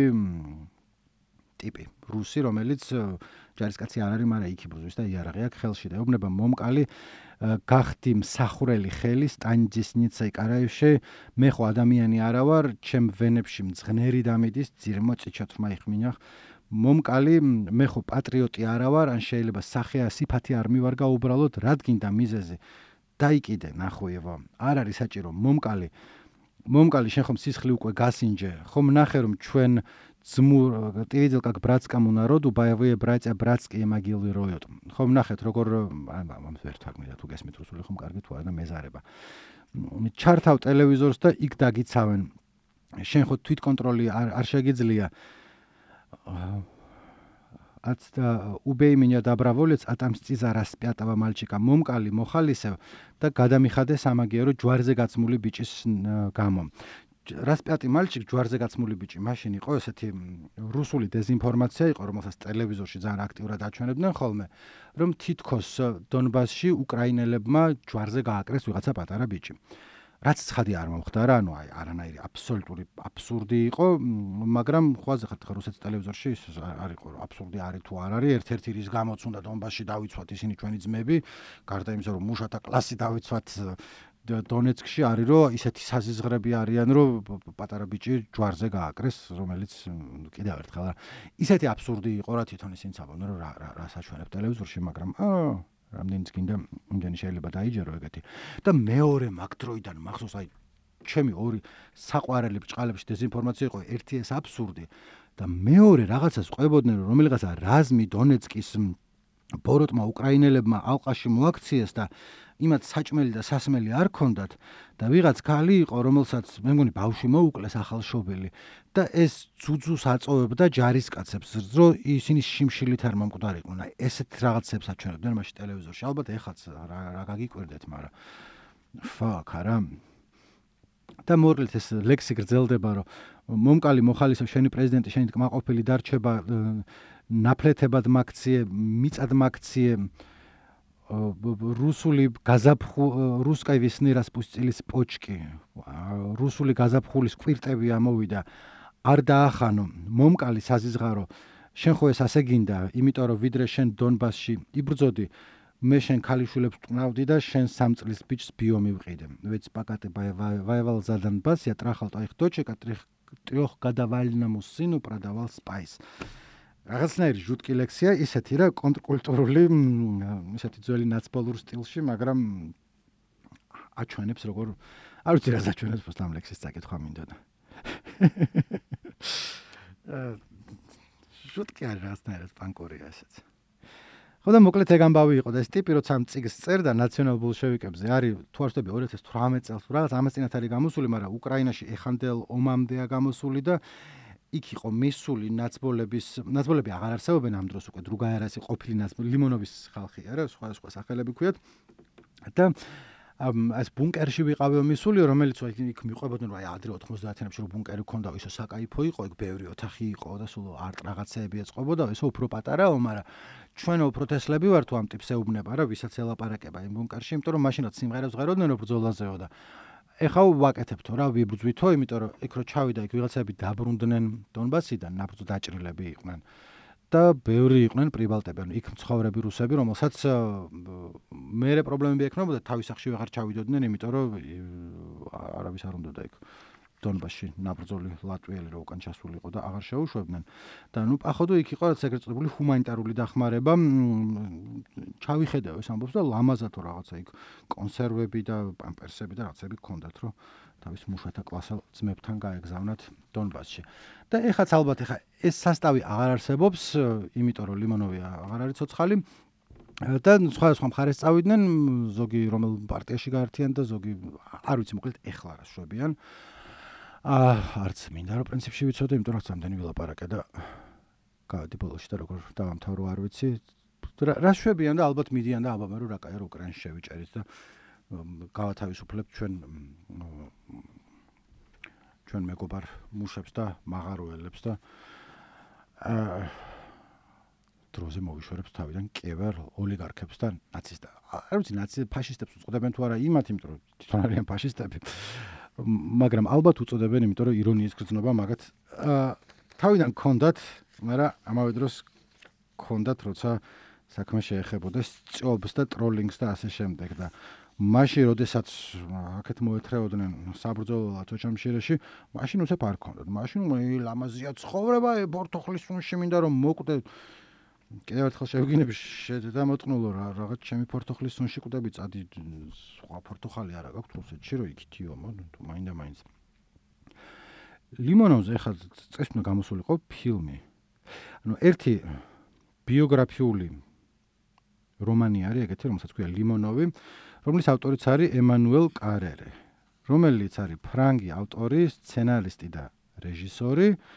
ტიპი რუსი რომელიც ჯარისკაცი არ არის, მაგრამ იქ იბრძვის და იარაღი აქვს ხელში და ეუბნება მომკალი გახდი მსახურელი ხელი სტანჯისნიცაი კარაევში მე ხო ადამიანი არა ვარ ჩემ ვენებში მძღნერი დამიდის ძირმო ჭიჩათმა იხმინახ მომკალი მე ხო პატრიოტი არა ვარ ან შეიძლება სახეა სიფათი არ მივარგა უბრალოდ რადგინდა მიზეზი დაიკიდე ნახოევა არ არის საჭირო მომკალი მომკალი შენ ხომ სისხლი უკვე გასინჯე ხომ ნახე რომ ჩვენ Змур, ты видел, как братскому народу боевые братья братские могилы роют. Хом нахет, рогор, мам вертак მე თუ გესმით რუსული ხომ კარგი თუ არა და მეზარება. ჩართავ ტელევიზორს და იქ დაგიცავენ. შენ ხო თვითკონტროლი არ არ შეგიძლია. убей меня доброволец отомсти за распятого мальчика მომკალი მოხალისევ და გადამიხადე სამაგიერო ჯვარზე გაცმული ბიჭის გამო. Распятый мальчик ჯვარზე გაცმული ბიჭი მაშინ იყო ესეთი რუსული დეზინფორმაცია იყო, რომელსაც ტელევიზორში ძალიან აქტიურად აჩვენებდნენ ხოლმე, რომ თითქოს დონბასში უკრაინელებმა ჯვარზე გააკრეს ვიღაცა პატარა ბიჭი. რაც ცხადი არ მომხდარა, ანუ აი არანაირი აბსოლუტური აბსურდი იყო, მაგრამ ხვაზე ხართ რუსეთის ტელევიზორში ის არ იყო აბსურდი არის თუ არ არის, ერთ-ერთი რის გამოც უნდა დონბასში დავიცვათ ისინი ჩვენი ძმები, გარდა იმისა რომ მუშათა კლასი დავიცვათ დონეცკში არის რომ ისეთი საზიზღრები არიან რომ პატარა ბიჭი ჯვარზე გააკრეს, რომელიც კიდევ ერთხელ ისეთი აბსურდი იყო რა თვითონ ისინი ცაბობდნენ რომ რა რა საჩვენებ ტელევიზორში, მაგრამ აა რამდენიც გინდა იმდენი შეიძლება დაიჯერო ეგეთი. და მეორე მაგ დროიდან მახსოვს აი ჩემი ორი საყვარელი ბჭყალებში დეზინფორმაცია იყო, ერთი ეს აბსურდი და მეორე რაღაცას ყვებოდნენ რომ რომელიღაცა რაზმი დონეცკის ბოროტმა უკრაინელებმა ალყაში მოაქციეს და იმათ საჭმელი და სასმელი არ ქონდათ და ვიღაც ქალი იყო რომელსაც მე მგონი ბავშვი მოუკლეს ახალშობილი და ეს ძუძუს აწოვებდა ჯარისკაცებს რომ ისინი შიმშილით არ მომკვდარიყვნენ. აი ესეთ რაღაცებს აჩვენებდნენ მაშინ ტელევიზორში. ალბათ ეხაც რა რა გაგიკვირდეთ, მაგრამ ფაკ არა. და მორლით ეს ლექსი გრძელდება რომ მომკალი მოხალისევ შენი პრეზიდენტი შენი კმაყოფილი დარჩება ნაფლეთებად მაქციე მიწად მაქციე რუსული გაზაფხუ რუსკაი ვესნი распустились почки რუსული გაზაფხულის კვირტები ამოვიდა არ დაახანო მომკალი საზიზღარო შენ ხო ეს ასე გინდა იმიტომ რომ ვიდრე შენ დონბასში იბრძოდი მე შენ ქალიშვილებს ტყნავდი და შენ სამ წლის ბიჭს ბიო მივყიდე ведь пока ты воевал за Донбасс я трахал твоих дочек а трехгодовальному сыну продавал спайс. Რაღაცნაირი ჟუტკი ლექსია, ისეთი რა კონტრკულტურული, ისეთი ძველი ნაცბოლურ სტილში, მაგრამ აჩვენებს როგორ არ ვიცი რა აჩვენებს ფოს ამ ლექსის საკითხვა მინდოდა. ჟუტკი არ რაღაცნაირად პანკურია ესეც. ხო და მოკლედ ეგ ამბავი იყო და ეს ტიპი როცა ამ წიგნს წერდა ნაციონალ ბოლშევიკებზე არის თუ არ ვთქვი ორი ათას თვრამეტ წელს რაღაც ამას წინათ არის გამოსული, მაგრამ უკრაინაში ეხანდელ ომამდეა გამოსული და იქ იყო მისული ნაცბოლების ნაცბოლები აღარ არსებობენ ამ დროს უკვე დრუგაერასი ყოფილი ნაცბოლი ლიმონოვის ხალხი არა სხვა სხვა სახელები ქვიათ და ეს ბუნკერში ვიყავე მისული რომელიც იქ მიყვებოდნენ რომ აი ადრე ოთხმოცდაათიანებში რომ ბუნკერი ქონდა ისო საკაიფო იყო იქ ბევრი ოთახი იყო და სულ არტ რაღაცეები ეწყობოდა ისო უფრო პატარაო მაგრამ ჩვენ უფრო თესლები ვართ თუ ამ ტიპს ეუბნება რა ვისაც ელაპარაკება იმ ბუნკერში იმიტომ რომ მაშინაც სიმღერებს ღეროდნენ რომ ბრძოლაზეო და ეხლა ვაკეთებთო რა ვიბრძვითო იმიტომ რომ იქ რო ჩავიდა იქ ვიღაცები დაბრუნდნენ დონბასიდან ნაბრძო დაჭრილები იყვნენ და ბევრი იყვნენ პრიბალტები ანუ იქ მცხოვრები რუსები რომელსაც მერე პრობლემები ექნებოდა თავის სახში ვეღარ ჩავიდოდნენ იმიტომ რომ არავის არ უნდოდა იქ დონბასში ნაბრძოლი ლატვიელი რო უკან ჩასულიყო და აღარ შეუშვებდნენ და ნუ პაходу იქ იყო რაც ეგრეთ წოდებული ჰუმანიტარული დახმარება ჩავიხედავ ეს ამბობს და ლამაზათო რაღაცა იქ კონსერვები და პამპერსები და რაღაცები გქონდათ რომ თავის მუშათა კლასელ ძმებთან გაეგზავნათ დონბასში და ეხაც ალბათ ეხა ეს სასტავი აღარ არსებობს იმიტომ რომ ლიმონოვი აღარ არის ცოცხალი და სხვა სხვა მხარეს წავიდნენ ზოგი რომელ პარტიაში გაერთიან და ზოგი არ ვიცი მოკლედ ეხლა რა შვებიან აა არც მინდა რომ პრინციპში ვიცოდე იმიტომ რომ რამდენი ვილაპარაკე და გავედი ბოლოში და როგორ დავამთავრო არ ვიცი რა შვებიან და ალბათ მიდიან და აბა რომ რა კაი რომ უკრაინაში შევიჭერით და გავათავისუფლებთ ჩვენ ჩვენ მეგობარ მუშებს და მაღაროელებს და აა დროზე მოვიშორებს თავიდან კევარ ოლიგარქებს და ნაცისტ არ ვიცი ნაცისტ ფაშისტებს უწოდებენ თუ არა იმათ იმიტომ რომ თვითონ არიან ფაშისტები მაგრამ ალბათ უწოდებენ იმიტომ რომ ირონიის გრძნობა მაგათ თავიდან გქონდათ მაგრამ ამავე დროს გქონდათ როცა საქმე შეეხებოდა სწობს და ტროლინგს და ასე შემდეგ და მაშინ როდესაც აქეთ მოეთრეოდნენ საბრძოლველად ოჩამშირეში მაშინ უცებ არ გქონდათ მაშინ მე ლამაზია ცხოვრება პორტოხლის სუნში მინდა რომ მოკვდე კიდევ ერთხელ შევგინები შედამოტყნულო რა რაღაც ჩემი პორტოხლის სუნში კვდები წადი სხვა პორტოხალი არა გაქვთ რუსეთში რომ იქითიო თუ მაინდა მაინც ლიმონოვზე ახლა წეს უნდა გამოსულიყო ფილმი ანუ ერთი ბიოგრაფიული რომანი არის ეგეთი რომელსაც ქვია ლიმონოვი რომლის ავტორიც არის ემანუელ კარერე რომელიც არის ფრანგი ავტორი სცენარისტი და რეჟისორი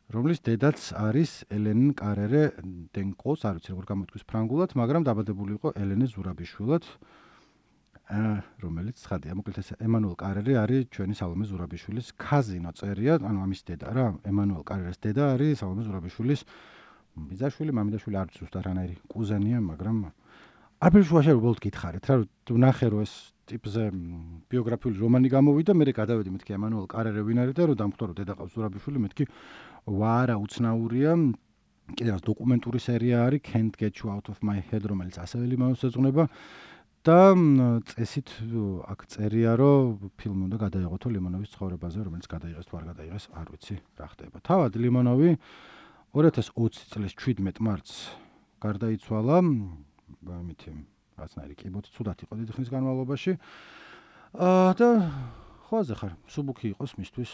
რომლის დედაც არის ელენ კარერე დენკოს, არ ვიცი როგორ გამოთქვის ფრანგულად, მაგრამ დაბადებული იყო ელენე ზურაბიშვილად, რომელიც ცხადია, მოკლედ ეს ემანუელ კარერე არის ჩვენი სალომე ზურაბიშვილის ქაზინო წერია, ანუ ამის დედა რა, ემანუელ კარერეს დედა არის სალომე ზურაბიშვილის ბიძაშვილი, მამიდაშვილი, არ ვიცი ზუსტად რანაირი კუზენია, მაგრამ არ ფიქრობ უბრალოდ გითხარით რა, ვნახე რომ ეს ტიპზე ბიოგრაფიული რომანი გამოვიდა, მე გადავედი მეთქი ემანუელ კარერე ვინ არის და რომ დამხვდა რომ დედა ყავს ზურაბიშვილი, მეთქი ვარა უცნაურია, კიდევ დოკუმენტური სერია არის Can't Get You Out of My Head, რომელიც ასევე ლიმონოვს ეძღვნება და წესით აქ წერია რომ ფილმი უნდა გადაიღოთო ლიმონოვის ცხოვრებაზე, რომელიც გადაიღეს თუ არ გადაიღეს, არ ვიცი რა ხდება. თავად ლიმონოვი ორი ათას ოცი წლის შვიდმეტ მარტს გარდაიცვალა, ამით რაღაცნაირი კიბოთი ცუდად იყო დიდი ხნის განმავლობაში. აა და ხოაზე ხარ, სუბუქი იყოს მისთვის.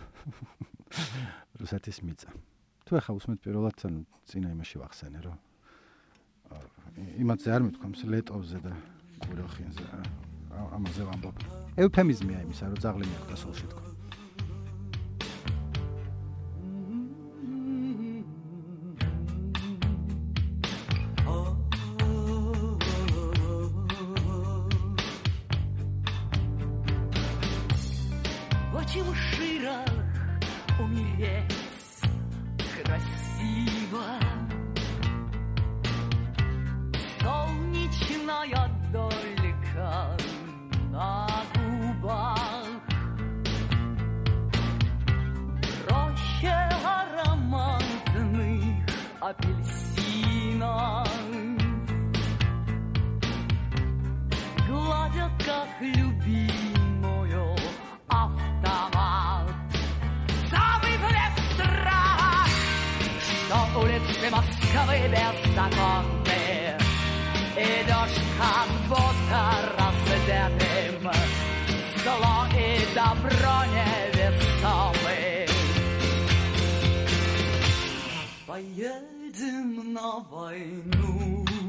რუსეთის მიწა. თუ ახლა უსმენთ პირველად წინა იმაში ვახსენე, რომ იმათზე არ მithქვამს ლეტოვზე და კუროხინზე. ამაზე ვამბობ. ევფემიზმია იმისა, რომ ძაღლი მიხვდა სულში თქო. Очень широк умереть красиво. Солнечная долька на губах. Роще ароматных апельсинов. Гладят, как любимую автомат. Самый блеск страх, что улицы Москвы беззаконны. Идешь как будто раздетым, зло и добро невесомы. Поедем на войну.